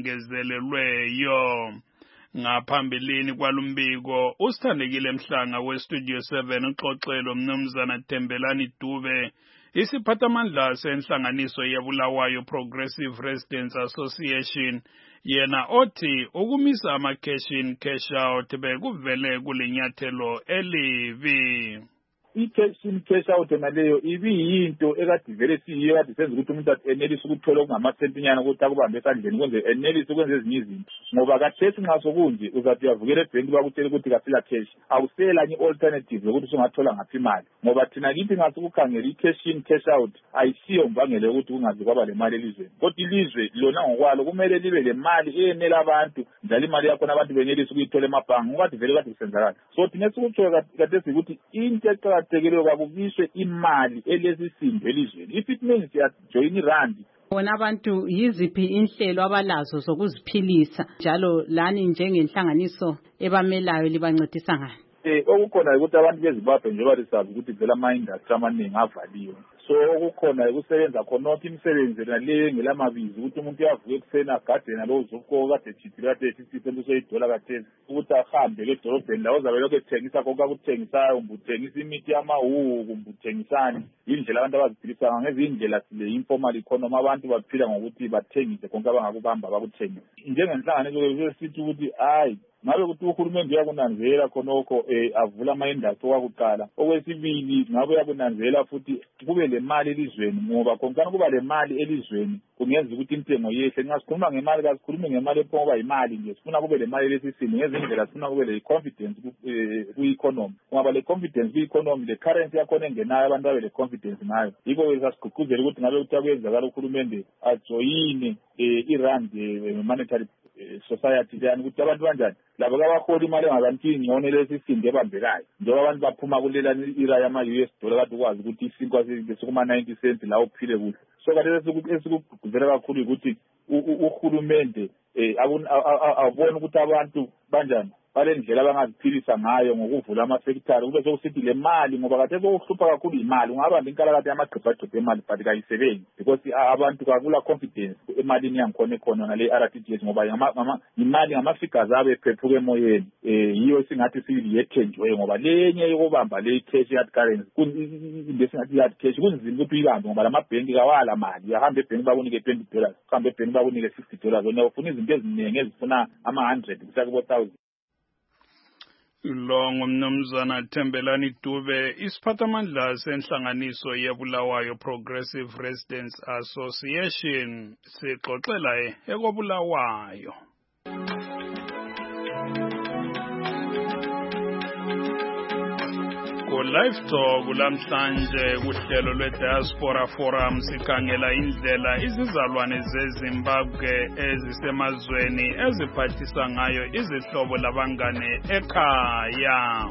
engezelelweyo. Ngaphambilini kwalumbiko usithandekile Mhlanga we-Studio seven uxoxelo mnumzana Thembelani Dube isiphathamandla senhlanganiso yeBulawayo Progressive Residents Association yena othi ukumisa ama-cash in cash out bekuvele kulinyathelo elibi. I-cash in cash out naleyo ibiyinto ekade vele siyiyo kade senza ukuthi umuntu enelise ukuthola okungamasentinyana ukuthi akubambe esandleni kwenze enelise ukwenza ezinye izinto ngoba kathesi nxa sokunje uzathi uyavukela ebhenki bakutshela ukuthi kasila cash awusela nye alternative yokuthi usungathola ngaphi imali ngoba thina kithi nxa sokukhangela i-cash in cash out ayisiyo mbangela yokuthi kungaze kwaba le mali elizweni kodwa ilizwe lona ngokwalo kumele libe le mali eyenela abantu njalo imali yakhona abantu benelise ukuyithola emabhangi ngokade vele kade kusenzakala so thina sikutsho kathesi ukuthi into eqakathekileyo kakubiswe imali elesisindo elizweni if it means siyajoyina irandi. Bona abantu yiziphi inhlelo abalazo zokuziphilisa njalo lani njengenhlanganiso ebamelayo libancedisa ngani? Eh okukhona ukuthi abantu beZimbabwe njengoba lisazi ukuthi vela ama-industry amaningi avaliwe so okukhona ukusebenza khonokho imisebenzi naleyo ngelamabizi ukuthi umuntu uyavuka ekuseni agadena lo zokho kade ejithile kade esisithe lusoyidola kathesi ukuthi ahambe edolobheni la uzabe lokho ethengisa konke akuthengisayo umbuthengisa imithi yamahuku umbuthengisani indlela abantu abaziphilisa ngayo ngezindlela sile informal economy abantu baphila ngokuthi bathengise konke abangakubamba bakuthengise njengenhlanganiso sithi ukuthi hayi ngabe ukuthi uhulumende uyakunanzela khonokho eh avula ama-industry okwakuqala okwesibili ngabe uyakunanzela futhi kube le mali elizweni ngoba konkana kuba le mali elizweni kungenza ukuthi intengo yehle nxa sikhuluma ngemali kasikhulumi ngemali ephongoba yimali nje sifuna kube le mali lesisimo ngezindlela sifuna kube le confidence ku-economy ngoba le confidence ku-economy le currency yakhona engenayo abantu babe le confidence ngayo yiko sasigqugquzela ukuthi ngabe ukuthi akuyenzakala uhulumende ajoyine irandi monetary society yani ukuthi abantu kanjani labo kabahola imali engabantu ingcono lesisinde ebambekayo njengoba abantu baphuma kulela ira yama-U S dollar kade ukwazi ukuthi isinkwa sesukuma ninety cents la uphile kuhle so kade esikugqugquzela kakhulu ukuthi uhulumende abone ukuthi abantu banjani bale ndlela abangaziphilisa ngayo ngokuvula ama-sector kube sokusithi le mali ngoba kade sokuhlupha kakhulu imali ungaba nenkalakade yamagqibhagqibha emali but kayisebenzi because abantu kakula confidence emalini yangikhona ekhona ngale R T G S ngoba imali ngama-figures abe ephephuka emoyeni um yiyo singathi siyethenjiweyo ngoba lenye yokubamba le cash hard currency into singathi hard cash kunzima ukuthi uyibambe ngoba lamabhenki kawala mali uyahamba ebhenki bakunike twenty dollars uhambe ebhenki bakunike sixty dollars wena ufuna izinto eziningi ezifuna ama-hundred kusakubo thousand. Lo ngumnumzana Thembelani Dube isiphathamandla senhlanganiso yeBulawayo Progressive Residents Association sixoxela ekobulawayo. Live talk lamhlanje kuhlelo lwe-Diaspora Forum sikhangela indlela izizalwane zeZimbabwe ezisemazweni eziphathisa ngayo izihlobo labangane ekhaya.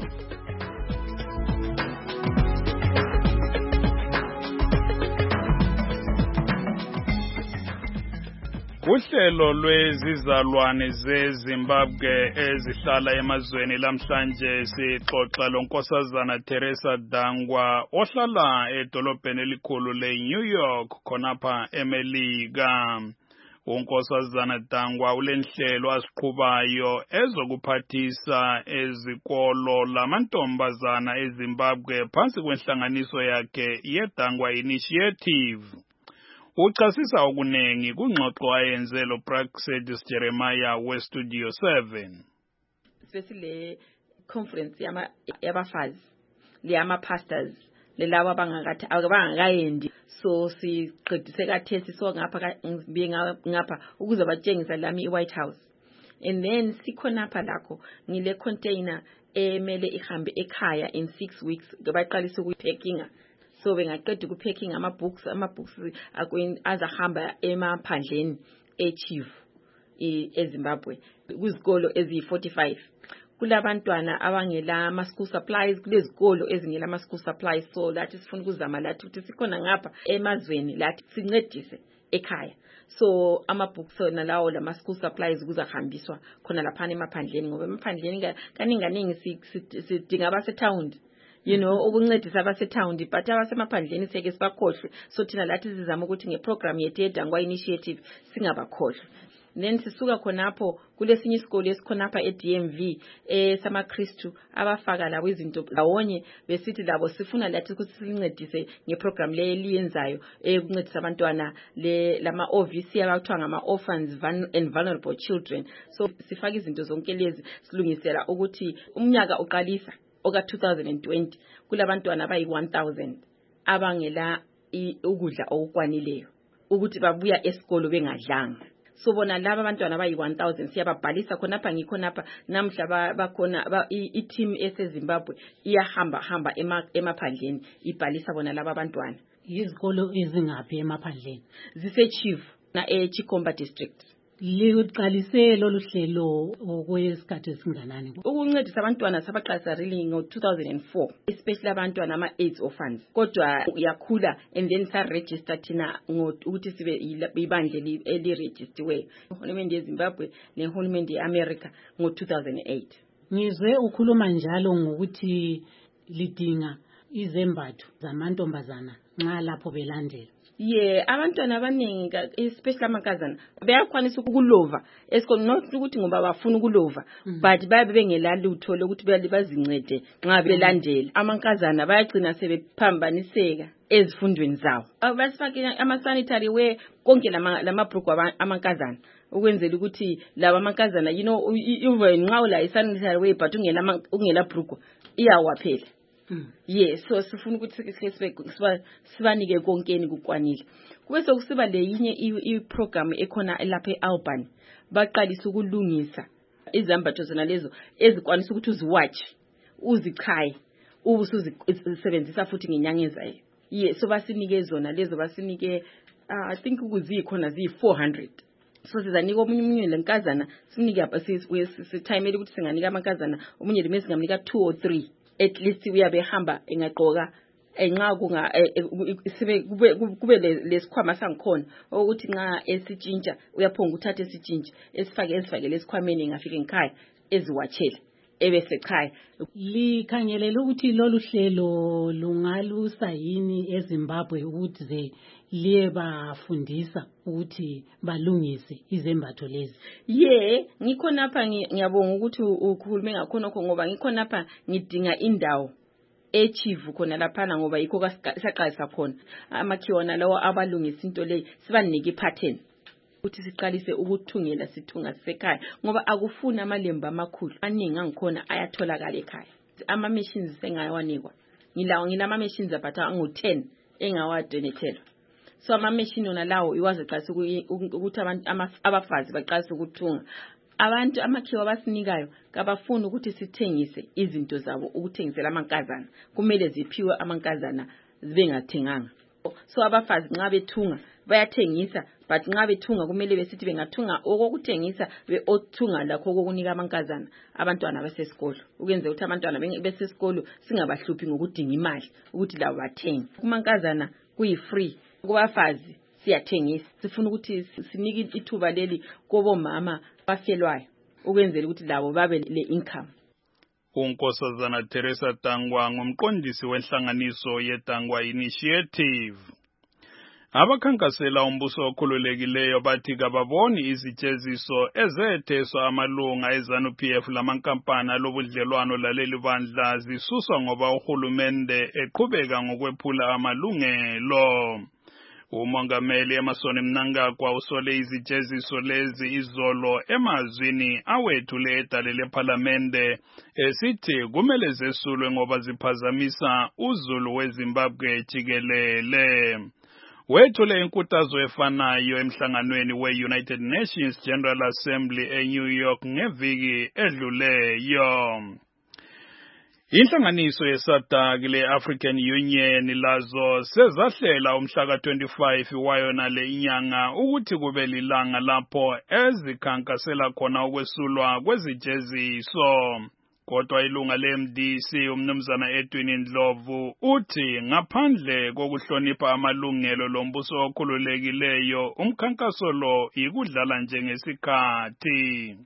Uhlelo lwezizalwane zeZimbabwe ezihlala emazweni lamhlanje sixoxa lonkosazana Teresa Dangwa ohlala edolobheni elikhulu le-New York khonapha eMelika. Unkosazana Dangwa ulenhlelo asiqhubayo ezokuphathisa ezikolo lamantombazana eZimbabwe phansi kwenhlanganiso yakhe yeDangwa Initiative. Uchasisa okunengi kungxoxo ayenze lo Praxedis Jeremiah we-Studio seven. Sesile conference yama yabafazi leyama pastors lelawa bangakathi abangakayendi so siqedise kathesi so ngapha ngibe ngapha ukuze batshengisa lami iWhite House and then sikhonapha lakho ngile container emele ihambe ekhaya in six weeks baqalisa ukuyipackinga. so bengaqeda ukupacking ama-books ama-books azahamba emaphandleni e-Chief eZimbabwe kuzikolo eziyi-forty-five. Kulabantwana abangela ama-school supplies, kulezikolo ezingela ama-school supplies, so lathi sifuna ukuzama lathi ukuthi sikhona ngapha emazweni lathi sincedise ekhaya. So ama-books nalawo lama-school supplies kuzahambiswa khona laphana emaphandleni, ngoba emaphandleni kaningi kaningi sidinga abase-town, you know, ukuncedisa abase-town, but abasemaphandleni seke sibakhohlwe. So thina lathi sizama ukuthi ngeprogram yethu yeDangwa Initiative singabakhohlwe. Then sisuka khonapho kulesinye isikole esikhonapha e-D M V esamaKristu abafaka labo izinto lawonye besithi labo sifuna lathi ukuthi sincedise ngeprogram le eliyenzayo ukuncedisa abantwana le lama O V C abathwa ngama orphans and vulnerable children. So sifaka izinto zonke lezi silungisela ukuthi umnyaka uqalisa oka two thousand twenty kulabantwana abayi one thousand abangela ukudla okukwanileyo ukuthi babuya esikolo bengadlanga. So bona laba abantwana abayi one thousand siyababhalisa khonapha ngikhonapha namhla bakhona i-team eseZimbabwe iyahamba hamba emaphandleni ibhalisa bona laba abantwana. Izikolo ezingaphi emaphandleni? Zise-Chief na eChikomba district. Liqalise lolu hlelo okwesikhathi esinganani? Ukuncedisa abantwana sabaqalisa really ngo two thousand four, especially abantwana ama-AIDS orphans. Kodwa yakhula and then sa-register thina ukuthi sibe ibandla eli-registiweyo. Uhulumende yeZimbabwe nehulumende ye-America ngo two thousand eight. Ngizwe ukhuluma njalo ngokuthi lidinga izembatho zamantombazana nxa lapho belandela. Yeah, abantwana abaningi especially amankazana bayakwanisa ukulova esikole, not ukuthi ngoba bafuna ukulova, but bayabe bengela lutho lokuthi bazincede nxa belandela. Amankazana bayagcina sebephambaniseka ezifundweni zawo. Basifake ama-sanitary wear konke lamabhrugu amankazana ukwenzela ukuthi laba amankazana, you know, even nxa ula i-sanitary wear but ungela ungela bhrugu iyawaphela. Mm. Yes, so sifuna ukuthi sibe sibanike konkeni kukwanile. Kube sokusiba le yinye i-program ekhona lapha eAlbany baqalisa ukulungisa izambatho zona lezo ezikwanisa ukuthi uziwatch uzichaye ubusuzisebenzisa futhi ngenyanga ezayo. Yes, so basinike zona lezo basinike uh, I think ukuzikhona ziyi four hundred. So sizanika omunye umunye lenkazana sinike apha sithayimele ukuthi singanika amankazana omunye limesi singamnika two or three. At least uyabe hamba engaqoka enxa kunga sibe kube lesikhwama sangikhona ukuthi nxa esitshintsha uyaphonga uthathe esitshintsha esifake esifake lesikhwameni ngafike ngikhaya eziwatshele ebese ekhaya. Likhangelela ukuthi lolu hlelo lungalusa yini eZimbabwe ukuthi ze liye bafundisa ukuthi balungise izembatho lezi? Yeah, ngikhonapha ngiyabonga ukuthi ukhulume ngakhonokho ngoba ngikhonapha ngidinga indawo eChief khona laphana ngoba yikho kasaqalisa khona amakhiwana lawo abalungisa into leyi sibanike ipattern ukuthi siqalise ukuthungela sithunga sisekhaya ngoba akufuna amalembu amakhulu aningi angikhona ayatholakala ekhaya. Ama machines sengayawanikwa ngilawo ngilama machines aphatha ngo ten engawadonethelwa. So ama machine ona lawo iwaze qalisa ukuthi abantu abafazi baqalisa ukuthunga. Abantu amakhiwa basinikayo kabafuna ukuthi sithengise izinto zabo ukuthengisela amankazana, kumele ziphiwe amankazana bengathenganga. So abafazi nxa bethunga bayathengisa, but nxa bethunga kumele besithi bengathunga okokuthengisa beothunga lakho kokunika amankazana abantwana basesikolo, ukwenza ukuthi abantwana besesikolo singabahluphi ngokudinga imali ukuthi labo bathenge. Kumankazana kuyi-free, kubafazi siyathengisa. Sifuna ukuthi sinike ithuba leli kobomama bafelwayo ukwenzela ukuthi labo babe le income. uNkosazana Teresa Dangwa ngumqondisi wenhlanganiso yeDangwa Initiative. Abakhankasela umbuso okhululekileyo bathi kababoni izitsheziso ezetheswa amalunga eZANU-P F lamankampani alobudlelwano laleli bandla zisuswa ngoba uhulumende eqhubeka ngokwephula amalungelo. Umongameli Emmerson Mnangagwa usole izitsheziso lezi izolo emazwini awethule edale lePhalamende esithi kumele zesulwe ngoba ziphazamisa uzulu weZimbabwe jikelele. Wethule inkuthazo efanayo emhlanganweni we-United Nations General Assembly eNew York ngeviki edluleyo. Inhlanganiso yeSADC le-African Union lazo sezahlela umhla twenty-five wayona le inyanga ukuthi kube lilanga lapho ezikhankasela khona ukwesulwa kwezijeziso. Kodwa ilunga le-M D C umnumzana Edwin Ndlovu uthi ngaphandle kokuhlonipha amalungelo lombuso okhululekileyo umkhankaso lo ikudlala njengesikhathi.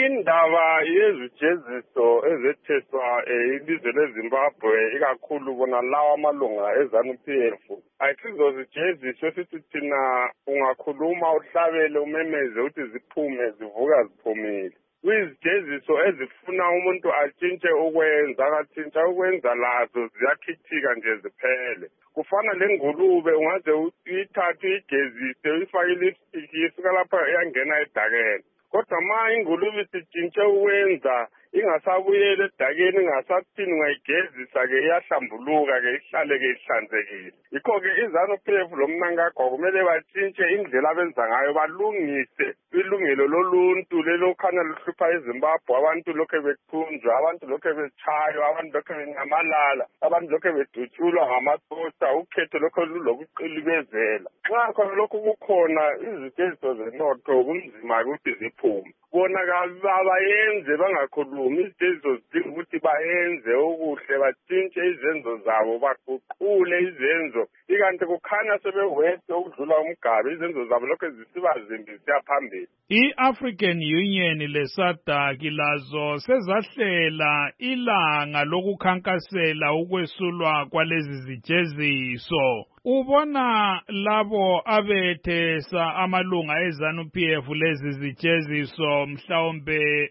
Indaba yezijeziso ezetheswa ilizwe leZimbabwe ikakhulu bona lawa amalunga eZANU P F ayisizo zijeziso sithi thina ungakhuluma uhlabele umemeze uthi ziphume zivuka ziphumile. Kwizijeziso ezifuna umuntu atshintshe ukwenza akatshintsha ukwenza lazo ziyakhithika nje ziphele. Kufana lengulube ungaze uyithathe uyigezise uyifake ilipstick isuka lapha iyangena edakeni. Kodwa ma ingulube sitshintshe ukwenza ingasabuyela edakeni ingasathini ungayigezisa ke iyahlambuluka ke ihlale ke ihlanzekile. Yikho ke iZANU P F lo mnankagwa kumele batshintshe indlela abenza ngayo balungise ilungelo loluntu lelokhana luhlupha eZimbabwe abantu lokho bethunjwa abantu lokho bechaywa abantu lokho benyamalala abantu lokho bedutshulwa ngamasotsha ukhetho lokho lulokuqilibezela. Nxa khona lokho kukhona izijeziso zenotho kunzima ukuthi ziphume. Bona abayenze bangakhulumi izijeziso zidinga ukuthi bayenze okuhle batshintshe izenzo zabo baguqule izenzo ikanti kukhanya sebewethe ukudlula umgabe izenzo zabo lokho zisiba zimbi siyaphambili. I-African Union le-SADC lazo sezahlela ilanga lokukhankasela ukwesulwa kwalezi zijeziso. Ubona labo abethesa amalunga eZANU P F lezi zijeziso mhlawumbe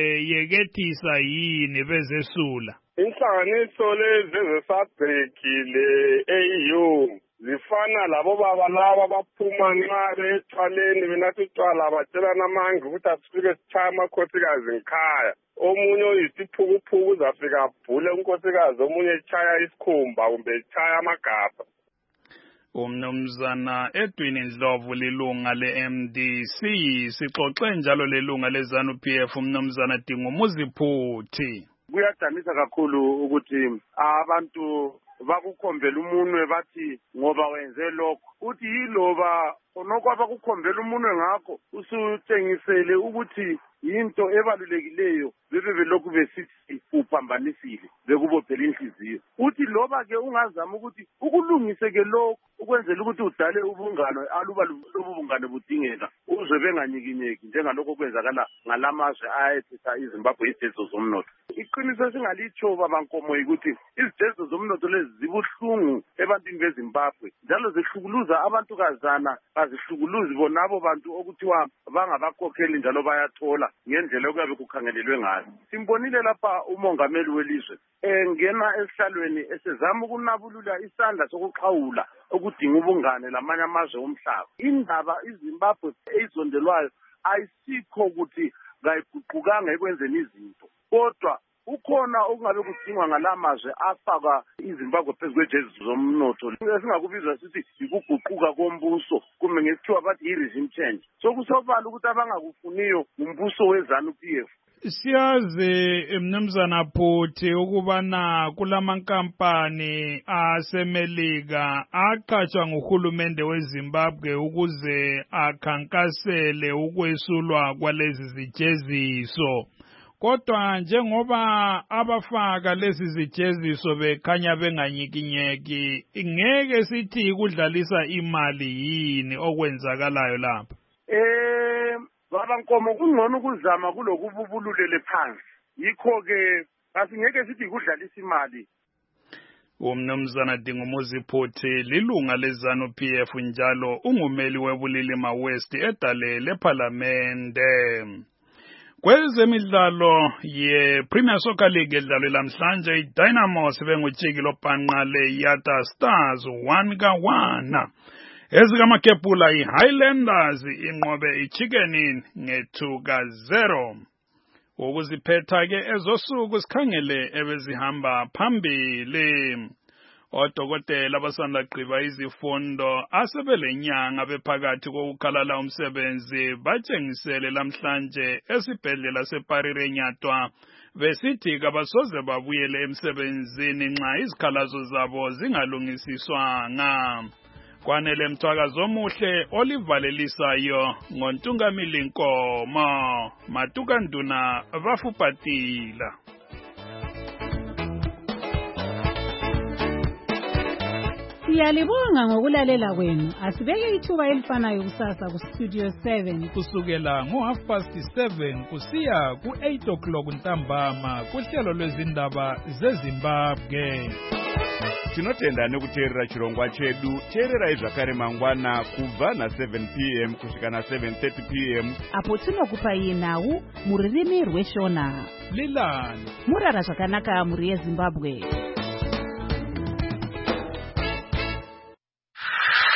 beyekethisa yini bezesula? Inhlanganiso lezi ze-SADC le-A U zifana labo baba laba baphuma nxa bethwaleni benatha utshwala batshelana amanga ukuthi asifike sichaya amakhosikazi ngikhaya. Omunye oyisiphukuphuku uzafika abhule unkosikazi omunye echaya isikhumba kumbe echaya amagabha. Umnumzana Edwin Ndlovu lilunga le-M D C sixoxe njalo lelunga leZANU P F umnumzana Dingumuzi Phuthi. Kuyadamisa kakhulu ukuthi abantu bakukhombela umunwe bathi ngoba wenze lokho uthi yiloba onokho abakukhombela umunwe ngakho usutshengisele ukuthi into ebalulekileyo bebe belokhu besithi uphambanisile bekubophela inhliziyo uthi loba ke ungazama ukuthi ukulungise ke lokho ukwenzela ukuthi udale ubungano aluba lobungane budingeka uzwe benganyikinyeki njengalokho kwenzakala ngalamazwe ayethisa iZimbabwe izijeziso zomnotho. Iqiniso singalitsho babankomo ukuthi izijeziso zomnotho lezi zibuhlungu ebantwini beZimbabwe njalo zihlukuluza abantukazana bazihlukuluzi bonabo bantu okuthiwa bangabakhokheli njalo bayathola ngendlela okuyabe kukhangelelwe ngayo. Simbonile lapha umongameli welizwe engena esihlalweni esezama ukunabulula isandla sokuxhawula okudinga ubungane lamanye amazwe omhlaba. Indaba iZimbabwe ezondelwayo ayisikho ukuthi ngayiguqukanga ekwenzeni izinto kodwa ukhona okungabe kudingwa ngalamazwe afaka iZimbabwe phezu kwejeziso zomnotho esingakubiza sithi yikuguquka kombuso kumbe ngesikhiwa bathi yi-regime change. Sokusobala ukuthi abangakufuniyo umbuso weZANU P F. Siyazi mnumzana Phuthi ukubana kulamankampani asemelika aqhatshwa nguhulumende weZimbabwe ukuze akhankasele ukwesulwa kwalezi zijeziso. Kodwa njengoba abafaka lezi zijeziso bekhanya benganyikinyeki ngeke sithi kudlalisa imali yini okwenzakalayo lapha. Eh babankomo kungcono ukuzama kulokububululele phansi yikho ke asingeke sithi kudlalisa imali. Umnumzana Dingumuzi Phuthi lilunga leZANU P F njalo ungumeli webulilima West edale leParlamente. Kwezemidlalo ye-Premier Soccer League edlalwe lamhlanje iDynamo sebengutsiki lobhanqa le-Yata Stars one ka one. Ezikamakepula iHighlanders inqobe iChicken nge-two ka zero. Ukuziphetha ke ezosuku sikhangele ebezihamba phambili. Odokotela abasanda gqiba izifundo asebelenyanga bephakathi kokukhalala umsebenzi batshengisele lamhlanje esibhedlela seParire Nyatwa besithi kabasoze babuyele emsebenzini nxa izikhalazo zabo zingalungisiswanga. Kwanele mthwakazo omuhle olivalelisayo ngoNtungamili Nkomo, Matuka Nduna Bafupatila. Siyalibonga ngokulalela kwenu. Asibeke ithuba elifanayo kusasa ku Studio seven kusukela ngo half past seven kusiya ku eight o'clock ntambama kuhlelo lwezindaba zeZimbabwe. Tinotenda nekuteerera chirongwa chedu. Teerera zvakare mangwana kubva na seven p m kusvika na seven thirty p m apo tinokupai nhau muririmi rweshona. Lilani murara zvakanaka muri yeZimbabwe.